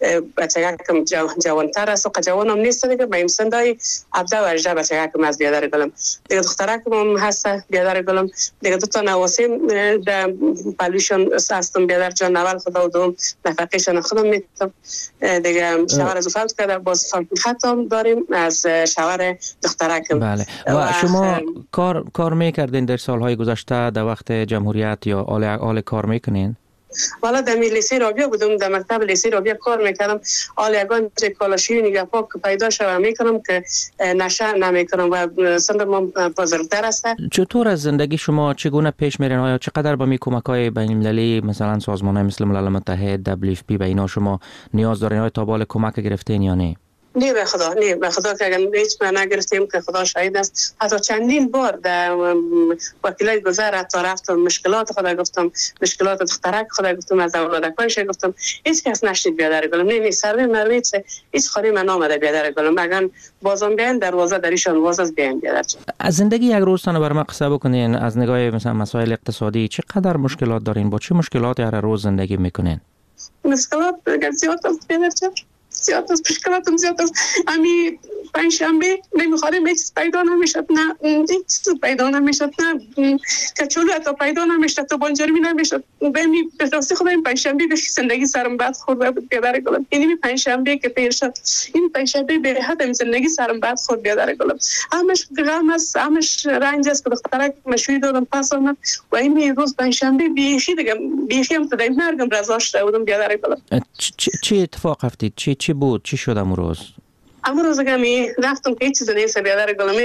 بچگکم جوانتر است و جوانم نیست دیگه، به این سندای هفده و هجده بچگکم از بیادر گلم دیگه. دخترکم هم هست بیادر گلم دیگه. دو تا نواسیم در پلوشن هستم بیادر جان. اول خدا و دوم نفقیشان خودم میتونم دیگه. شوهر از فوت کرده، باز خطام داریم از شوهر دخترکم. بله. و, و شما کار کار میکردین در سالهای گذشته در وقت جمهوریت یا آل آل کار میکنین؟ والا در لیسه رابیا بودم، در مکتب لیسه رابیا کار میکردم. حال یگان کالاشی نگه پاک پیدا شوم میکنم که نشه نمیکنم و سند ما بزرگتر است. چطور از زندگی شما چگونه پیش میرین؟ آیا چقدر با می کمک‌های بین المللی مثلا سازمان‌های مثل ملل متحد، دبلیو اف پی به اینا شما نیاز دارین؟ آیا تا بال کمک گرفتین یا نه؟ نه به خدا، نه به خدا که اگر هیچ ما نگرفتیم که خدا شاهد است. حتی چندین بار در وکیلای گذر حتی رفتم مشکلات خدا گفتم، مشکلات دخترک خدا گفتم، از اولادکایش گفتم، هیچ کس نشنید بیادر گلم. نه نه سروی مرویت هیچ خاری من آمده بیادر گلم. مگن بازم بیان دروازه دریشان باز از بیان بیادر. از زندگی یک روزتان بر ما قصه بکنین. از نگاه مثلا مسائل اقتصادی چقدر مشکلات دارین؟ با چه مشکلاتی هر روز زندگی میکنین؟ مشکلات زیاد است بیادر. زیاد است، مشکلاتم زیاد است. امی پنجشنبه نمیخواریم هیچ پیدا نمیشد، نه هیچ پیدا نمیشد، نه کچولو حتی پیدا نمیشد، تو بانجرمی نمیشد. بمی به راستی خدا این پنجشنبه به زندگی سرم بد خورده بود بیادر گلم. اینی پنجشنبه که پیر شد، این پنجشنبه به حد زندگی سرم بد خورد بیادر گلم. همش غم است، همش رنج است که دخترک مشوی دادم پس آمد و این روز پنجشنبه بیخی دیگه بیخی هم تا مرگم رضا شده بودم بیادر گلم. چی اتفاق افتید؟ چی چی بود؟ چی شد امروز؟ روز؟ امروز گمی رفتم که هیچ چیز نیست بیادر گلم.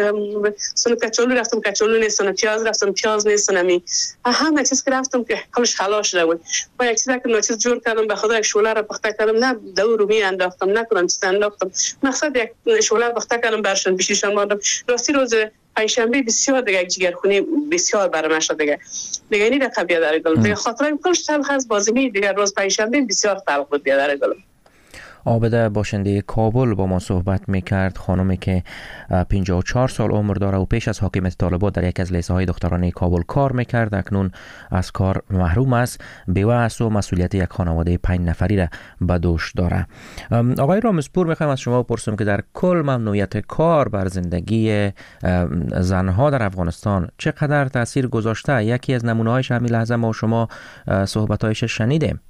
سن کچولو رفتم کچولو نیست، سن پیاز رفتم پیاز نیست، نمی همه چیز که رفتم که کلش خلاص شده بود. با یک چیزی که نوچیز جور کردم به خدا یک شوله را پخته کردم، نه دو رومی انداختم، نکنم چیز انداختم. مقصد یک شوله پخته کردم برشون بشیشان ماندم. راستی روز پنجشنبه بسیار دیگه جگرخونی بسیار برام شد دیگه. دیگه اینی دقیقه بیادر گلم. دیگه خاطرم کلش تلخ از بازمی دیگه. روز پنجشنبه بسیار تلخ بود بیادر گلم. عابده باشنده کابل با ما صحبت میکرد. خانمی که پنجاه و چهار سال عمر داره و پیش از حاکمیت طالبان در یک از لیسه های دخترانه کابل کار میکرد، اکنون از کار محروم است. بیوه است و مسئولیت یک خانواده پنج نفری را به دوش داره. آقای رامزپور، میخوایم از شما بپرسیم که در کل ممنوعیت کار بر زندگی زنها در افغانستان چقدر تاثیر گذاشته؟ یکی از نمونه‌هایش همین لحظه ما و شما صحبت‌هایش شنیدیم.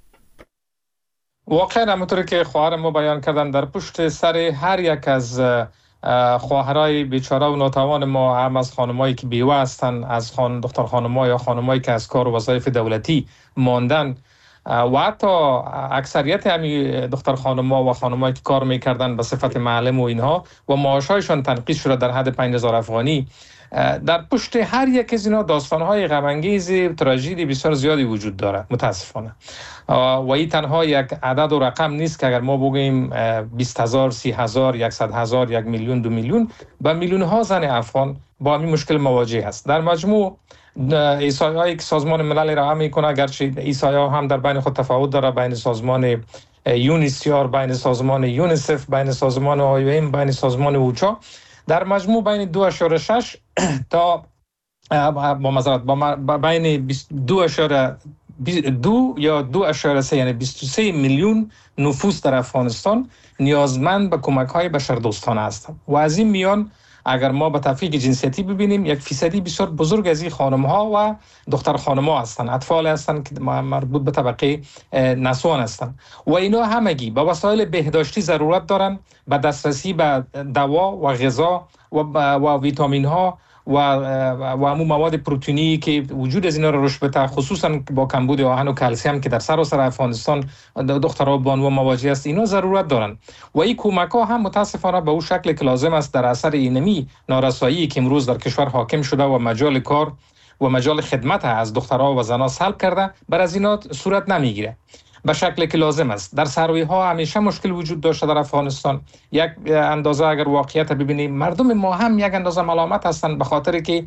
واقعا همونطور که خواهر ما بیان کردن، در پشت سر هر یک از خواهرای بیچاره و ناتوان ما، هم از خانمایی که بیوه هستن، از خان دختر خانم‌ها یا خانمایی که از کار و وظایف دولتی ماندن و حتی اکثریت همین دختر خانم‌ها و خانمایی که کار میکردن به صفت معلم و اینها و معاشایشان تنقیص شده در حد پنج هزار افغانی، در پشت هر یک از اینا داستان‌های غم‌انگیز تراژدی بسیار زیادی وجود دارد متاسفانه. و این تنها یک عدد و رقم نیست که اگر ما بگیم بیست هزار، سی هزار، صد هزار، یک میلیون، دو میلیون، با میلیون ها زن افغان با این مشکل مواجه است. در مجموع ایسایه‌ای که سازمان ملل را میکنه، اگرچه ایسایه‌ها هم در بین خود تفاوت داره، بین سازمان یونیسیار، بین سازمان یونیسف، بین سازمان آیویم، بین سازمان اوچا، در مجموع بین دو اشاره شش تا با مزارت با بین دو اشاره دو یا دو اشاره سه یعنی بیست و سه میلیون نفوس در افغانستان نیازمند به کمک های بشردوستانه هستند. و از این میان اگر ما به تفریق جنسیتی ببینیم، یک فیصدی بسیار بزرگ از این خانم ها و دختر خانم ها هستند، اطفال هستند که مربوط به طبقه نسوان هستند و اینا همگی با وسایل بهداشتی ضرورت دارند، به دسترسی به دوا و غذا و و ویتامین ها و و همون مواد پروتئینی که وجود از اینا رو رشد بده، خصوصا با کمبود آهن و کلسیم که در سراسر افغانستان دخترها بانو مواجه است، اینا ضرورت دارن و این کمک ها هم متاسفانه به اون شکل که لازم است در اثر اینمی نارسایی که امروز در کشور حاکم شده و مجال کار و مجال خدمت از دخترها و زنها سلب کرده، بر از اینا صورت نمیگیره به شکلی که لازم است. در ثروی ها همیشه مشکل وجود داشته در افغانستان. یک اندازه اگر واقعیت ببینیم، مردم ما هم یک اندازه ملامت هستند به خاطر که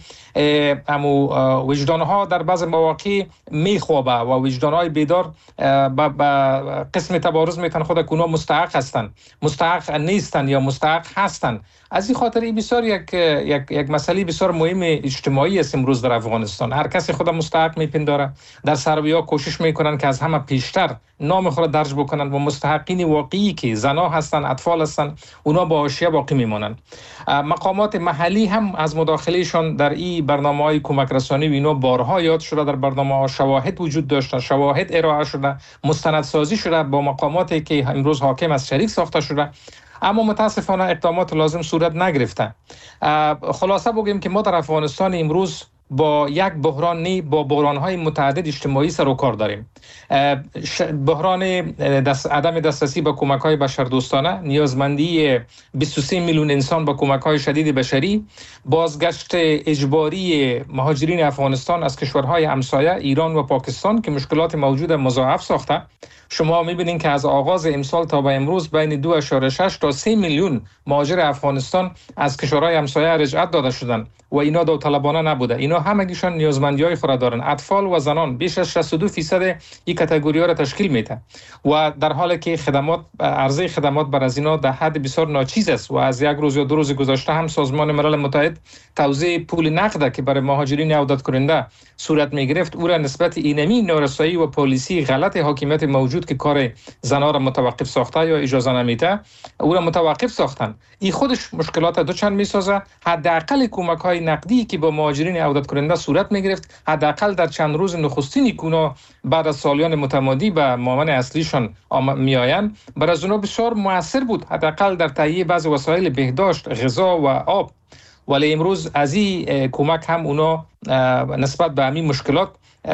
امو وجدان ها در بعض مواقع میخوابه و وجدان های بیدار به قسم تبارز میتن خود که اونا مستحق هستند، مستحق نیستند یا مستحق هستند. از این خاطر این بسیار یک یک یک مسئله بسیار مهم اجتماعی است امروز در افغانستان. هر کسی خود مستحق میپنداره. در ثروی‌ها کوشش میکنن که از همه پیشتر نام خود درج بکنن و مستحقین واقعی که زنها هستن، اطفال هستن، اونا با حاشیه باقی میمونن. مقامات محلی هم از مداخلهشان در این برنامه‌های کمک رسانی و اینا بارها یاد شده، در برنامه‌ها شواهد وجود داشته، شواهد ارائه شده، مستندسازی شده با مقاماتی که امروز حاکم از شریک ساخته شده، اما متاسفانه اقدامات لازم صورت نگرفته. خلاصه بگیم که ما در افغانستان امروز با یک بحران نی با بحران‌های متعدد اجتماعی سر و کار داریم. بحران دست عدم دسترسی به کمک‌های بشردوستانه، نیازمندی بیست و سه میلیون انسان با کمک‌های شدید بشری، بازگشت اجباری مهاجرین افغانستان از کشورهای همسایه ایران و پاکستان که مشکلات موجود مضاعف ساخته. شما می‌بینید که از آغاز امسال تا به امروز بین دو اشاره شش تا سه میلیون مهاجر افغانستان از کشورهای همسایه رجعت داده شدند و اینا داوطلبانه نبوده. اینا همگیشان نیازمندی‌های خود دارن. اطفال و زنان بیش از شصت و دو درصد این کاتگوری‌ها را تشکیل میده و در حالی که خدمات عرضه خدمات بر از اینا در حد بسیار ناچیز است و از یک روز یا دو روز گذشته هم سازمان ملل متحد توزیع پول نقد که برای مهاجرین عودت کننده صورت میگرفت او را نسبت اینمی نارسایی و پالیسی غلط حاکمیت موجود که کار زنها را متوقف ساخته یا اجازه نمیده او را متوقف ساختن. این خودش مشکلات دو چند میسازه. حداقل کمک‌های نقدی که با مهاجرین عودت کننده صورت میگرفت، حداقل در چند روز نخستینی که اونا بعد از سالیان متمادی به مامن اصلیشان میآیند بر از اونا بسیار موثر بود، حداقل در تهیه بعض وسایل بهداشت، غذا و آب. ولی امروز از این کمک هم اونا نسبت به همین مشکلات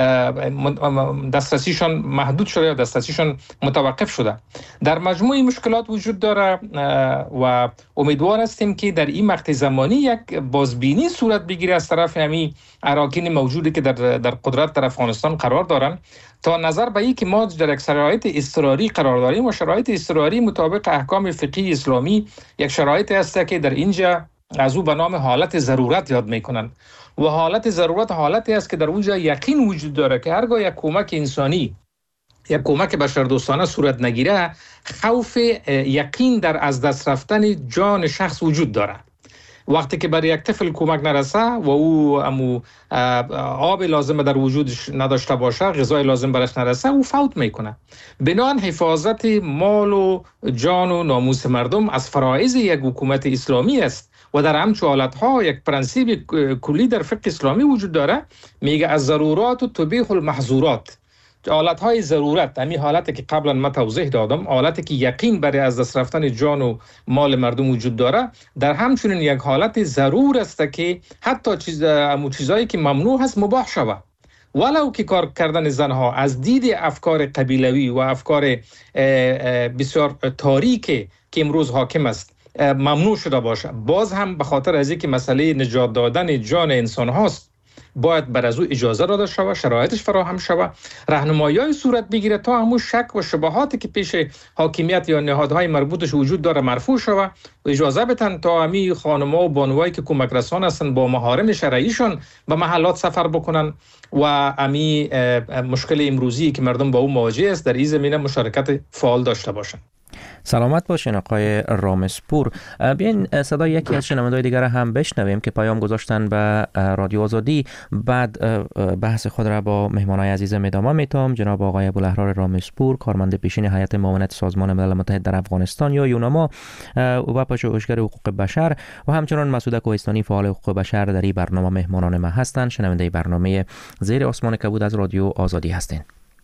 دسترسیشان محدود شده یا دسترسیشان متوقف شده. در مجموع مشکلات وجود داره و امیدوار هستیم که در این مقطع زمانی یک بازبینی صورت بگیره از طرف همین اراکین موجودی که در در قدرت در افغانستان قرار دارن، تا نظر به این که ما در یک شرایط اضطراری قرار داریم و شرایط اضطراری مطابق احکام فقهی اسلامی یک شرایط است که در اینجا از او به نام حالت ضرورت یاد میکنن و حالت ضرورت حالتی است که در اونجا یقین وجود داره که هرگاه یک کمک انسانی، یک کمک بشردوستانه صورت نگیره، خوف یقین در از دست رفتن جان شخص وجود داره. وقتی که برای یک طفل کمک نرسه و او امو آب لازم در وجودش نداشته باشه، غذای لازم برش نرسه، او فوت میکنه. بنابراین حفاظت مال و جان و ناموس مردم از فرایض یک حکومت اسلامی است و در همچو حالتها یک پرنسیب کلی در فقه اسلامی وجود داره، میگه از ضرورات و تبیح المحظورات. حالتهای ضرورت، همین حالتی که قبلا من توضیح دادم، حالتی که یقین برای از دست رفتن جان و مال مردم وجود داره، در همچنین یک حالت ضرور است که حتی چیز امو چیزایی که ممنوع هست مباح شود، ولو که کار کردن زنها از دید افکار قبیلوی و افکار بسیار تاریک که امروز حاکم است ممنوع شده باشه، باز هم به خاطر از اینکه مسئله نجات دادن جان انسان هاست باید بر از او اجازه داده شود، شرایطش فراهم شود، راهنمایی‌های صورت بگیره تا همون شک و شبهاتی که پیش حاکمیت یا نهادهای مربوطش وجود داره مرفوع شود و اجازه بدن تا امی خانم‌ها و بانوایی که کمک رسان هستن با محارم شرعیشون به محلات سفر بکنن و امی مشکل امروزی که مردم با او مواجه است در این زمینه مشارکت فعال داشته باشند. سلامت باشین آقای رامسپور. بیاین صدای یکی از شنونده‌های دیگر هم بشنویم که پیام گذاشتن به رادیو آزادی. بعد بحث خود را با مهمانای عزیزم ادامه میتم. جناب آقای ابوالاحرار رامسپور، کارمند پیشین هیئت معاونت سازمان ملل متحد در افغانستان یا یوناما و پژوهشگر حقوق بشر و همچنان مسعود کوهستانی فعال حقوق بشر در این برنامه مهمانان ما هستند. شنونده برنامه زیر آسمان کبود از رادیو آزادی هستین.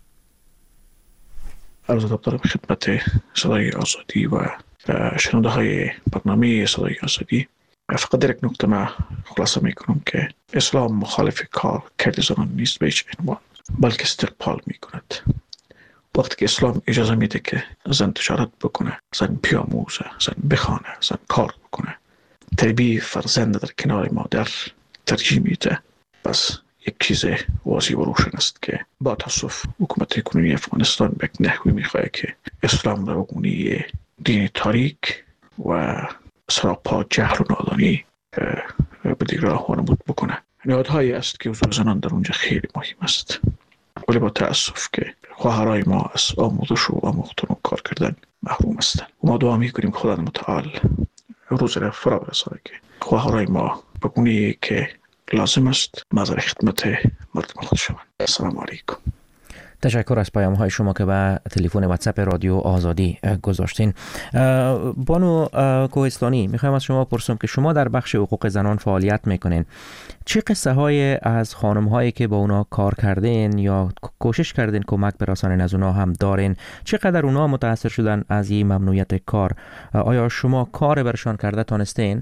عرض ادب دارم خدمت صدای آزادی و شنونده های برنامه صدای آزادی. فقط در یک نکته ما خلاصه میکنم که اسلام مخالف کار کرد زنان نیست به هیچ عنوان، بلکه استقبال میکند. وقتی که اسلام اجازه میده که زن تجارت بکنه، زن بیاموزه، زن بخوانه، زن کار بکنه، تربیت فرزند در کنار مادر ترجیح میده، پس یک چیز واضح و روشن است که با تاسف حکومت کنونی افغانستان به یک نحوی میخواهد که اسلام را بگونی دین تاریک و سراپا جهل و نادانی به دیگر وانمود بکنه. نهادهایی است که حضور زنان در اونجا خیلی مهم است، ولی با تاسف که خواهرای ما از آموزش و آموختن و کار کردن محروم هستند. و ما دعا میکنیم خدای متعال روز را فرا برسانه که خواهرای ما بگونی که لازم است مظهر خدمت مردم خود شوند. السلام علیکم. تشکر از پیام های شما که به تلفن واتساپ رادیو آزادی گذاشتین. بانو کوهستانی، میخوایم از شما پرسم که شما در بخش حقوق زنان فعالیت میکنین. چه قصه های از خانم هایی که با اونا کار کردین یا کوشش کردین کمک برسانین از اونا هم دارین؟ چقدر اونا متاثر شدن از این ممنوعیت کار؟ آیا شما کار برشان کرده تانستین؟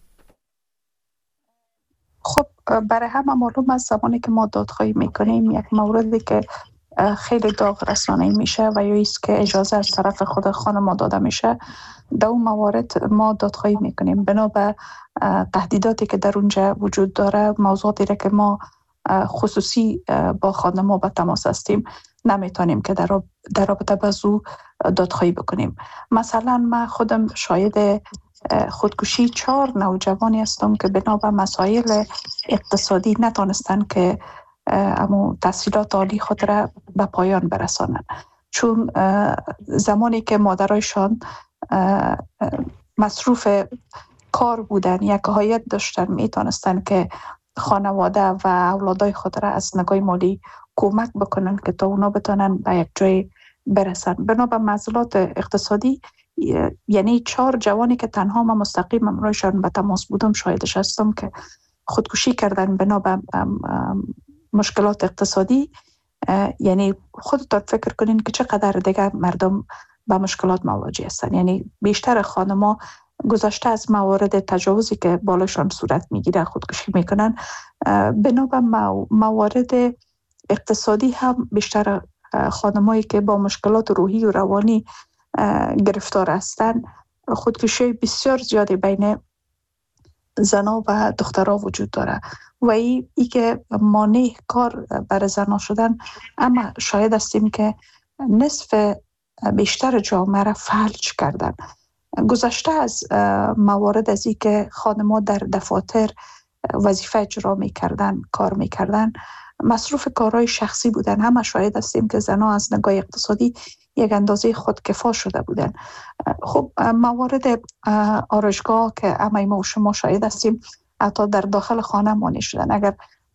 خب برای همه معلوم است زمانی که ما دادخواهی میکنیم یک موردی که خیلی داغ رسانه میشه و یا ایست که اجازه از طرف خود خانم داده میشه، در اون موارد ما دادخواهی میکنیم. بنا به تهدیداتی که در اونجا وجود داره، موضوعاتی را که ما خصوصی با خانم ها به تماس هستیم نمیتونیم که در در رابطه با زو دادخواهی بکنیم. مثلا من خودم شاید خودکشی چهار نوجوانی هستم که بنا به مسائل اقتصادی نتونستن که اما تحصیلات عالی خود را به پایان برسانند، چون زمانی که مادرایشان مصروف کار بودن، یک هایت داشتن، میتونستن که خانواده و اولادای خود را از نگاه مالی کمک بکنن که تا اونا بتونن به یک جای برسن. بنا به معضلات اقتصادی، یعنی چهار جوانی که تنها ما مستقیم امرویشان به تماس بودم شاهدش هستم که خودکشی کردن بنا به مشکلات اقتصادی. یعنی خودتان فکر کنین که چقدر دیگر مردم با مشکلات مواجه هستن. یعنی بیشتر خانم‌ها گذشته از موارد تجاوزی که بالاشان صورت میگیره خودکشی میکنن، بنا به موارد اقتصادی هم بیشتر خانمایی که با مشکلات روحی و روانی گرفتار هستند، خودکشی بسیار زیادی بین زنا و دخترها وجود داره و ای, ای که مانع کار برای زنا شدن. اما شاید هستیم که نصف بیشتر جامعه را فلج کردن. گذشته از موارد از ای که خانم‌ها در دفاتر وظیفه اجرا میکردن، کار میکردن، مصروف کارهای شخصی بودن، همه شاید هستیم که زنا از نگاه اقتصادی یک اندازه خودکفا شده بودن. خب موارد آرایشگاه که همه ما و شما شاهد هستیم حتی در داخل خانه مانع شدن. اگر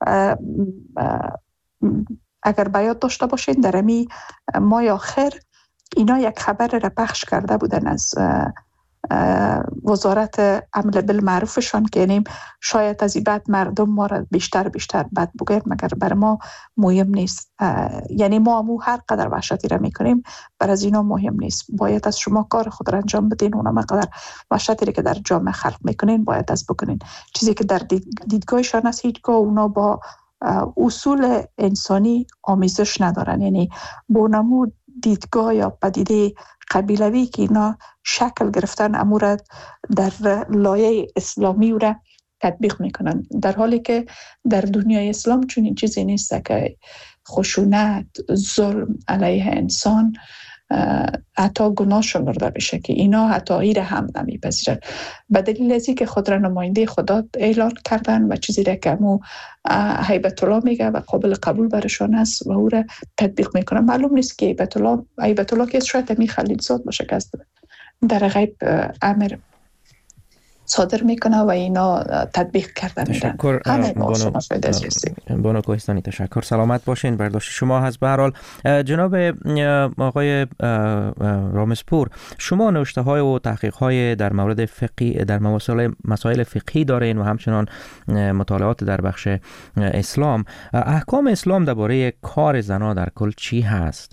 اگر بیاد داشته باشین در امی ماه آخر اینا یک خبر را پخش کرده بودن از وزارت امر بالمعروفشان که یعنی شاید از این بعد مردم ما را بیشتر بیشتر بد بگوید، مگر بر ما مهم نیست. یعنی ما امو هر قدر وحشتی را میکنیم بر از اینا مهم نیست. باید از شما کار خود را انجام بدین، اونا مقدر وحشتی را که در جامعه خلق میکنین باید از بکنین. چیزی که در دیدگاهشان است هیچگاه اونا با اصول انسانی آمیزش ندارن. یعنی با نمود دیدگاه یا پدیده قبیلوی که اینا شکل گرفتن امور در لایه اسلامی را تطبیق میکنن، در حالی که در دنیای اسلام چنین چیزی نیست که خشونت، ظلم علیه انسان حتی گناه شمرده بشه، که اینا حتی ایره هم نمیپذیرن. به دلیل ازی که خود را نماینده خدا اعلان کردن و چیزی را که مو هیبت الله میگه و قابل قبول برشان است و او را تطبیق میکنن. معلوم نیست که هیبت الله هیبت الله که شاید می خلیلزاد باشه که در غیب امر صادر میکنه و اینا تطبیق کرده میرن. تشکر بانو کوهستانی، تشکر. سلامت باشین. برداشت شما هست. به هر حال جناب آقای رامسپور، شما نوشته های و تحقیق های در مورد فقهی در مسائل مسائل فقهی دارین و همچنان مطالعات در بخش اسلام. احکام اسلام درباره کار زنان در کل چی هست؟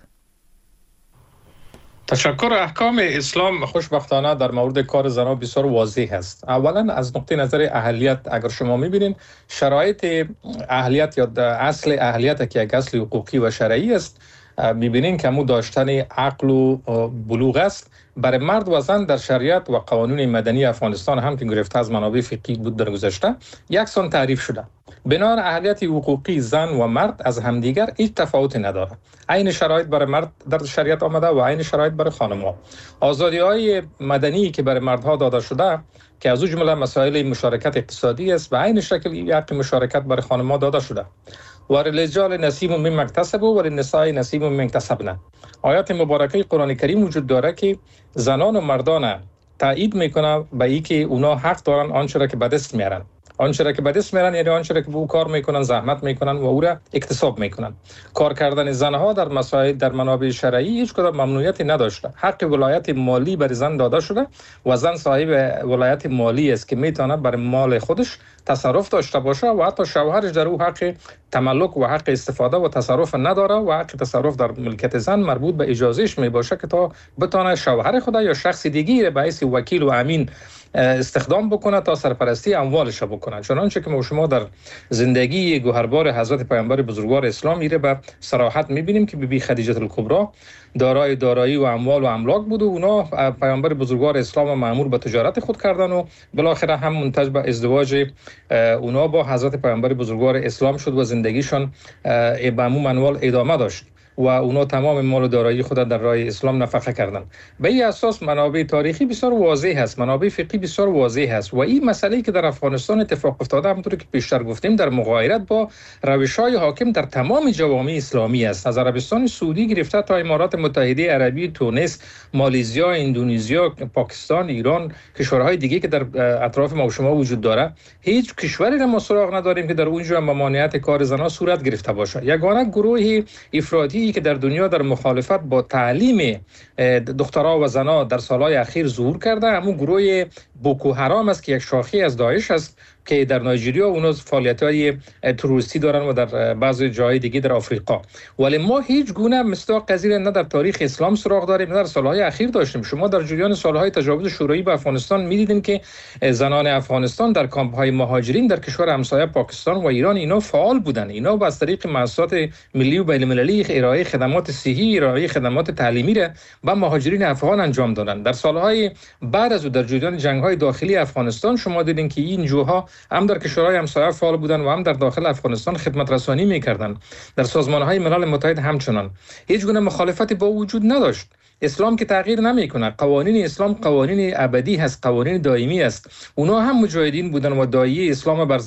تشکر. احکام اسلام خوشبختانه در مورد کار زنان بسیار واضح است. اولا از نقطه نظر اهلیت اگر شما میبینین شرایط اهلیت یا اصل اهلیت که یک اصل حقوقی و شرعی است، میبینین که مو داشتن عقل و بلوغ است. برای مرد و زن در شریعت و قوانین مدنی افغانستان هم که گرفته از منابع فقهی بود در گذشته یکسان تعریف شده. بنابر اهلیت حقوقی زن و مرد از همدیگر هیچ تفاوتی نداره. عین شرایط برای مرد در شریعت آمده و عین شرایط برای خانم‌ها. آزادی‌های مدنی که برای مردها داده شده که از جمله مسائل مشارکت اقتصادی است و عین شکل یک مشارکت برای خانم‌ها داده شده. و للرجال نصیب مما اکتسبوا و للنساء نصیب مما اکتسبن. آیات مبارکه قرآن کریم وجود داره که زنان و مردان تایید میکنه به اینکه اونا حق دارن آنچه را که به دست میارن. آنچه را که به دست میارن یعنی آنچه را که به او کار میکنن، زحمت میکنن و او را اکتساب میکنن. کار کردن زنها در مسائل در منابع شرعی هیچ کدام ممنوعیتی نداشته. حق ولایت مالی بر زن داده شده و زن صاحب ولایت مالی است که میتونه بر مال خودش تصرف داشته باشه و حتی شوهرش در او حق تملک و حق استفاده و تصرف نداره و حق تصرف در ملکیت زن مربوط به اجازهش می باشه که تا بتونه شوهر خود یا شخص دیگری به حیث وکیل و امین استخدام بکنه تا سرپرستی اموالش بکنه. چنانچه که ما شما در زندگی گوهربار حضرت پیامبر بزرگوار اسلام میره به صراحت میبینیم که بی بی خدیجه الکبری دارای دارایی و اموال و املاک بود و اونا پیامبر بزرگوار اسلام مأمور به تجارت خود کردن و بالاخره هم منتج به ازدواج اونا با حضرت پیامبر بزرگوار اسلام شد و زندگیشان به همون منوال ادامه داشت و اونا تمام مال و دارایی خود در راه اسلام نفقه کردند. به این اساس منابع تاریخی بسیار واضح است، منابع فقهی بسیار واضح است و این مسئله که در افغانستان اتفاق افتاده همونطور که پیشتر گفتیم در مغایرت با روش‌های حاکم در تمام جوامع اسلامی است. از عربستان سعودی گرفته تا امارات متحده عربی، تونس، مالزیا، اندونزیا، پاکستان، ایران، کشورهای دیگه که در اطراف ما و شما وجود داره، هیچ کشوری را ما سراغ نداریم که در اونجا ممانعت کار زنان صورت گرفته باشه. یگانه گروه افراطی که در دنیا در مخالفت با تعلیم دخترها و زنها در سالهای اخیر ظهور کرده همون گروه بوکو حرام است که یک شاخه از داعش است که در نایجریا اونا فعالیت‌های تروریستی دارن و در بعضی جای دیگه در آفریقا. ولی ما هیچ گونه مصداق قضیه نه در تاریخ اسلام سراغ داریم نه در سالهای اخیر داشتیم. شما در جریان سالهای تجاوز شوروی به افغانستان می‌دیدین که زنان افغانستان در کامپ‌های مهاجرین در کشور همسایه پاکستان و ایران اینا فعال بودن. اینا از طریق مؤسسات ملی و بین‌المللی ارائه خدمات صحی، ارائه خدمات تعلیمی را به مهاجرین افغان انجام دادن. در سالهای بعد از در جریان جنگ‌های داخلی افغانستان شما دیدین که این جوها هم در کشورهای همسایه فعال بودن و هم در داخل افغانستان خدمت رسانی می‌کردند. در سازمان‌های ملل متحد همچنان هیچ گونه مخالفتی با وجود نداشت. اسلام که تغییر نمیکنه، قوانین اسلام قوانین ابدی هست، قوانین دائمی است. اونا هم مجاهدین بودن و داعیه اسلام بر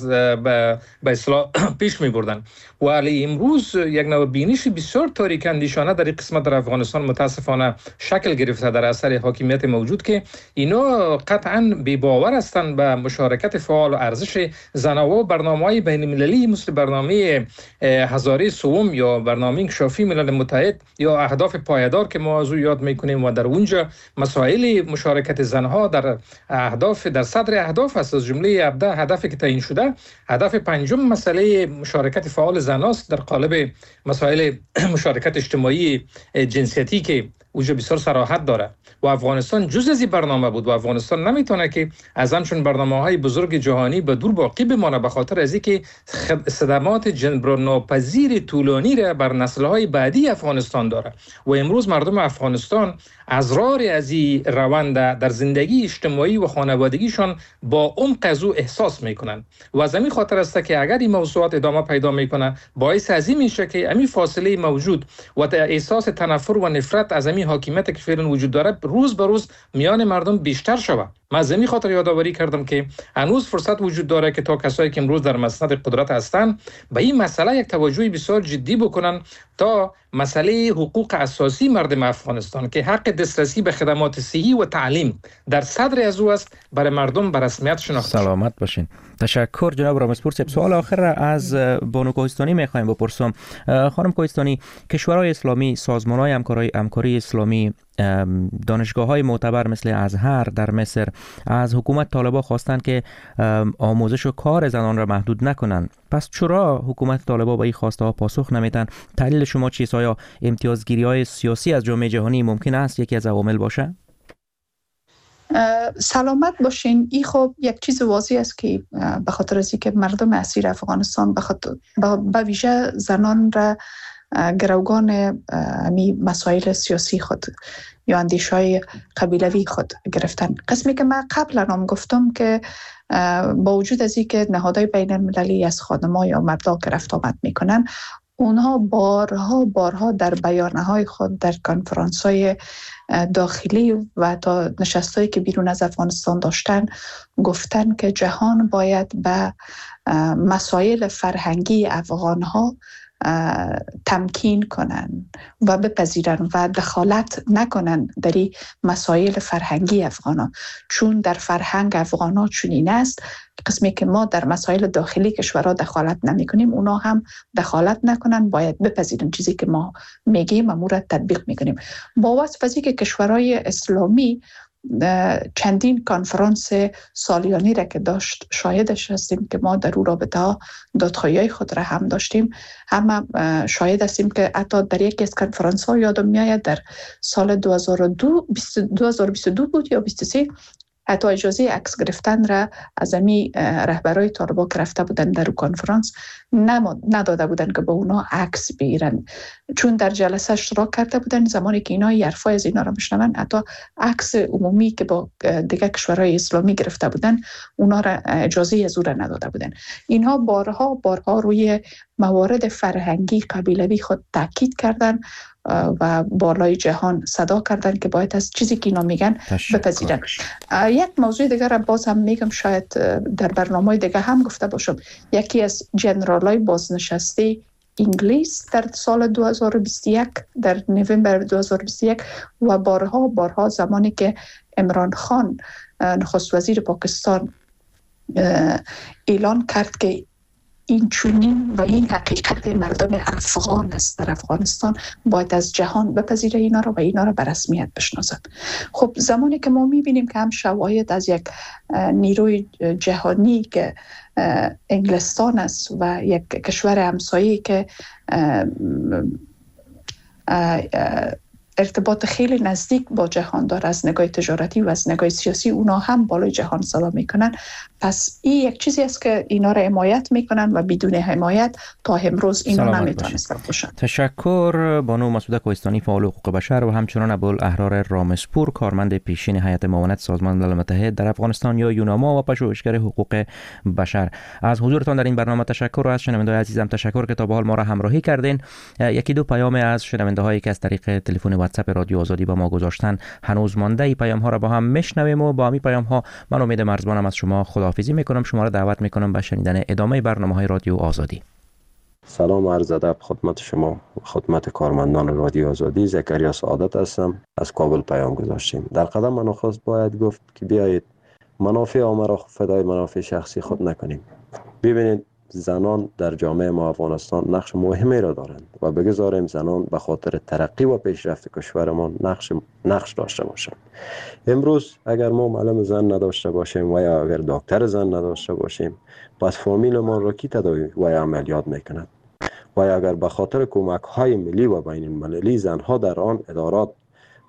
به اصطلاح پیش می‌بردن. ولی امروز یک نوع بینش بسیار تاریک اندیشانه در این قسمت در افغانستان متاسفانه شکل گرفته در اثر حاکمیت موجود که اینا قطعاً بی باور هستند به مشارکت فعال و ارزش زنها و برنامه‌های بین‌المللی مثل برنامه هزاره سوم یا برنامه انکشافی ملل متحد یا اهداف پایدار که ما از یاد میکنیم و در اونجا مسائل مشارکت زنها در اهداف در صدر اهداف است. از جمله هفده هدفی که تعیین شده، هدف پنجم مسئله مشارکت فعال زناست در قالب مسائل مشارکت اجتماعی جنسیتی که اوجا بسیار صراحت داره و افغانستان جز از این برنامه بود و افغانستان نمیتونه که از همچون برنامه‌های بزرگ جهانی به دور باقی بمانه، به خاطر از اینکه صدمات جبران ناپذیر طولانی را بر نسل‌های بعدی افغانستان داره و امروز مردم افغانستان ازرار از این روند در زندگی اجتماعی و خانوادگیشان با عمق از او احساس میکنن و از همین خاطر است که اگر این موضوعات ادامه پیدا میکنه باعث از این میشه که همین فاصله موجود و احساس تنفر و نفرت از همین حاکمیت که فعلا وجود داره روز به روز میان مردم بیشتر شود. من از همین خاطر یادآوری کردم که هنوز فرصت وجود داره که تا کسایی که امروز در مسند قدرت هستند به این مسئله یک توجه بسیار جدی بکنن تا مسئله حقوق اساسی مردم افغانستان که حق دسترسی به خدمات صحی و تعلیم در صدر از او است برای مردم به رسمیت شناخته. سلامت باشین. تشکر جناب رامسپور. سوال آخر از بانو کوهستانی میخوایم بپرسم. خانم کوهستانی، کشورهای اسلامی، سازمان‌های همکاری همکاری اسلامی، دانشگاه‌های معتبر مثل ازهر در مصر از حکومت طالبان خواستند که آموزش و کار زنان را محدود نکنند. پس چرا حکومت طالبان به این خواسته ها پاسخ نمیدن؟ دلیل شما چیست؟ آیا امتیازگیری‌های سیاسی از جامعه جهانی ممکن است یکی از عوامل باشه؟ سلامت باشین. این خب یک چیز واضح است که به خاطر از اینکه مردم اسیر افغانستان به خاطر به ویژه زنان را گروگان امی مسائل سیاسی خود یا اندیشهای قبیلوی خود گرفتن. قسمی که من قبلا هم گفتم که با وجود از اینکه نهادهای بین المللی از خانم‌ها یا مردا که رفت آمد میکنن، اونها بارها بارها در بیانیه‌های خود در کنفرانس‌های داخلی و تا نشستایی که بیرون از افغانستان داشتن گفتن که جهان باید به مسائل فرهنگی افغان‌ها تمکین کنن و بپذیرن و دخالت نکنن در این مسائل فرهنگی افغانا، چون در فرهنگ افغانا چنین است قسمی که ما در مسائل داخلی کشورها دخالت نمی کنیم، اونا هم دخالت نکنن، باید بپذیرن چیزی که ما میگیم و مورد تطبیق میکنیم. با وصف از اینکه کشورهای اسلامی چندین کنفرانس سالیانی را که داشت شاهدش هستیم که ما در او رابطه ها دادخواهی خود را هم داشتیم، هم شاهد هستیم که حتی در یکی از کنفرانس ها یادم میآید در سال دو هزار و بیست و دو بود یا بیست و سه حتی اجازه عکس گرفتن را از امی رهبرای طالبان که رفته بودن در کنفرانس نداده بودن که با اونا عکس بگیرن، چون در جلسه اشتراک کرده بودن. زمانی که اینا حرفای از اینا را میشنون حتی عکس عمومی که با دیگه کشورهای اسلامی گرفته بودن اونا را اجازه از او را نداده بودن. اینها بارها بارها روی موارد فرهنگی قبیلوی خود تاکید کردن و بالای جهان صدا کردن که باید از چیزی که اینا میگن بپذیرن. یک موضوع دیگر را باز هم میگم، شاید در برنامه دیگه هم گفته باشم. یکی از جنرالای بازنشسته انگلیس در سال دو هزار و بیست و یک در نوامبر دو هزار و بیست و یک و بارها بارها زمانی که عمران خان نخست وزیر پاکستان اعلان کرد که این چنین و این حقیقت مردم افغان است در افغانستان، باید از جهان بپذیره اینا را و اینا را به رسمیت بشناسد. خب زمانی که ما میبینیم که هم شواهد از یک نیروی جهانی که انگلستان است و یک کشور همسایه که ارتباط خیلی نزدیک با جهان داره از نگاه تجارتی و از نگاه سیاسی، اونا هم بالای جهان صدا میکنن. پس این یک چیزی است که اینا را حمایت میکنن و بدون حمایت تا امروز اینا نمیتونستن باشن. تشکر بانو مسعوده کوهستانی فعال حقوق بشر و همچنان ابوالاحرار رامسپور کارمند پیشین هیئت معاونت سازمان ملل متحد در افغانستان یا یوناما و پژوهشگر حقوق بشر. از حضورتان در این برنامه تشکر و از شنونده‌های عزیزم تشکر که تا به حال ما را همراهی کردین. یکی دو پیام از شنونده‌هایی که از طریق تلفن واتساپ رادیو آزادی با ما گذاشتن هنوز مانده. این پیام ها را با هم میشنویم و با همین پیام ها من امید مرزبانم از شما خداحافظی میکنم. شما را دعوت میکنم به شنیدن ادامه برنامه های رادیو آزادی. سلام عرض ادب خدمت شما، خدمت کارمندان رادیو آزادی. زکریا سعادت هستم، از کابل پیام گذاشتیم. در قدم نخست باید گفت که بیایید منافع عامه را فدای منافع شخصی خود نکنیم. ببینید زنان در جامعه ما افغانستان نقش مهمی را دارند و بگذاریم زنان به خاطر ترقی و پیشرفت کشورمان نقش نقش داشته باشند. امروز اگر ما معلم زن نداشته باشیم و یا اگر دکتر زن نداشته باشیم، پس فامیل ما را کی تداوی و یا عملیات میکند؟ و یا اگر به خاطر کمک های ملی و بین المللی زنها در آن ادارات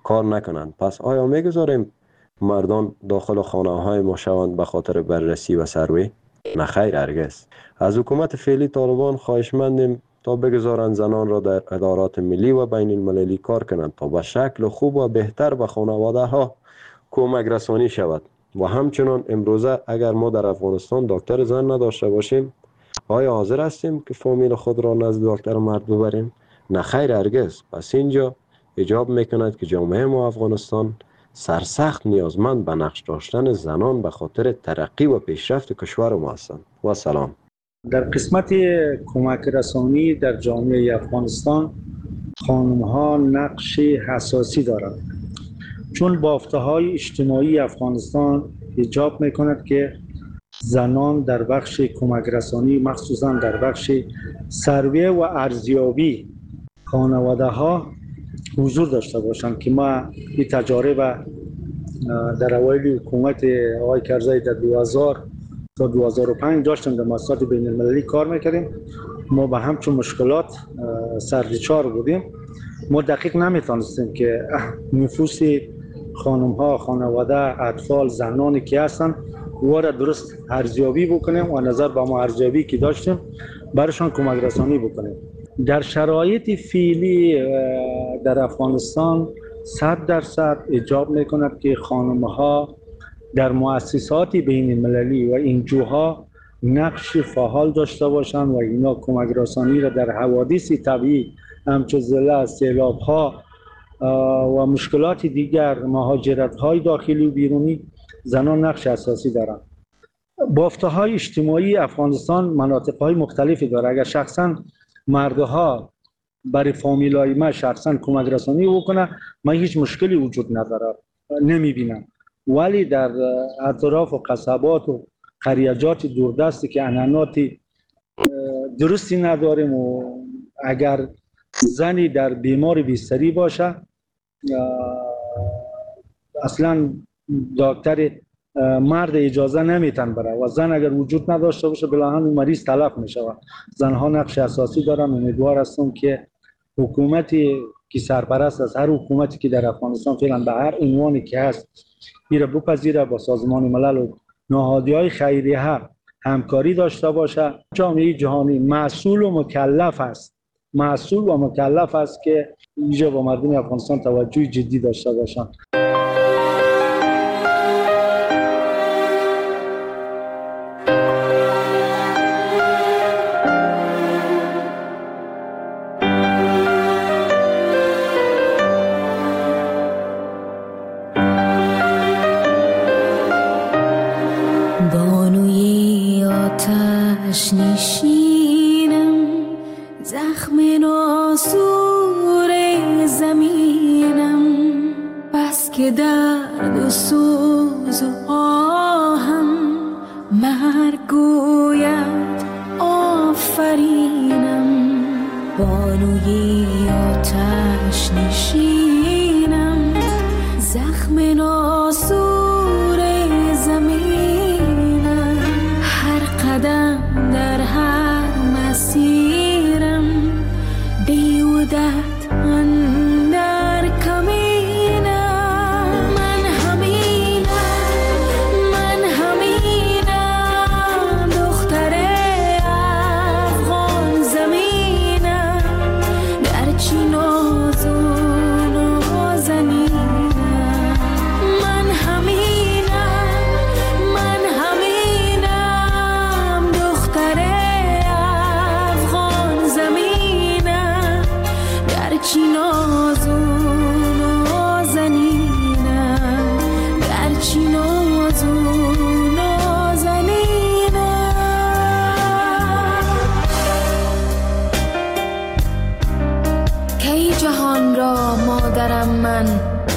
کار نکنند. پس آیا میگذاریم مردان داخل خانه های ما شوند به خاطر بررسی و سروی؟ نه خیر، هرگز. از حکومت فعلی طالبان خواهشمندیم تا بگذارند زنان را در ادارات ملی و بین المللی کار کنند تا به شکل خوب و بهتر به خانواده ها کمک رسانی شود. و همچنان امروزه اگر ما در افغانستان دکتر زن نداشته باشیم، آیا حاضر هستیم که فامیل خود را نزد دکتر مرد ببریم؟ نه خیر، هرگز. پس اینجا ایجاب میکند که جامعه ما افغانستان سرسخت نیازمند به نقش داشتن زنان به خاطر ترقی و پیشرفت کشور ما هستند. و سلام. در قسمت کمک رسانی در جامعه افغانستان خانم ها نقش حساسی دارند، چون بافته‌های اجتماعی افغانستان ایجاب میکند که زنان در بخش کمک رسانی، مخصوصا در بخش سروی و ارزیابی خانواده ها حضور داشته باشند که ما این تجارب در اوایل حکومت آقای کرزی در دو هزار تا دو هزار و پنج داشتیم، در مؤسسات بین المللی کار میکردیم. ما به همچون مشکلات سرریچار بودیم. ما دقیق نمیتونستیم که نفوس خانم ها، خانواده، اطفال، زنانی که هستن و را درست ارزیابی بکنیم و نظر به ما ارزیابی که داشتیم برشان کمک رسانی بکنیم. در شرایط فعلی در افغانستان صد درصد ایجاب میکند که خانم ها در مؤسسات بین المللی و انجوها نقش فعال داشته باشند و اینا کمک رسانی را در حوادث طبیعی همچون زلزله، سیلاب ها و مشکلات دیگر، مهاجرت های داخلی و بیرونی، زنان نقش اساسی دارند. بافته های اجتماعی افغانستان مناطق های مختلفی داره. اگر شخصا مردها برای فامیل های ما شخصا کمک رسانی بکنه، من هیچ مشکلی وجود نداره، نمی بینم. ولی در اطراف و قصبات و قریجات دوردستی که عنعنات درستی نداریم و اگر زنی در بیمار بیستری باشه اصلا دکتر مرد اجازه نمیتن بره و زن اگر وجود نداشته باشه بلاهن مریض تلف میشه. زنها نقش اساسی دارن. امیدوار هستم که حکومتی که سرپرست از هر حکومتی که در افغانستان فعلا به هر عنوانی که هست میره بپذیره، با سازمان ملل و نهادهای خیریه همکاری داشته باشه. جامعه جهانی مسئول و مکلف است مسئول و مکلف است که اینجا با مردم افغانستان توجه جدی داشته باشن. بانوی آتش نشینم، زخم ناسور زمینم، بس که درد و سوز و آهم مرگ گوید آفرینم. بانوی آتش نشینم، زخم ناسور زمینم، هر قدم در هر مسیرم بیودت اندر کمینم. من همینم من همینم دختر افغان زمینم، در چی ناز و نازنینم. من همینم من همینم دختر افغان زمینم، در چی ناز و نازنینم، در چی ناز و نازنینم. کی جهان را مادرم من،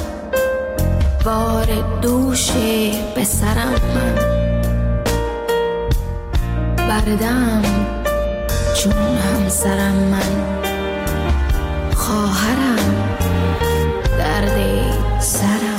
بار دوش به سرم من، بردم چون همسرم من، خواهرم درد سرم.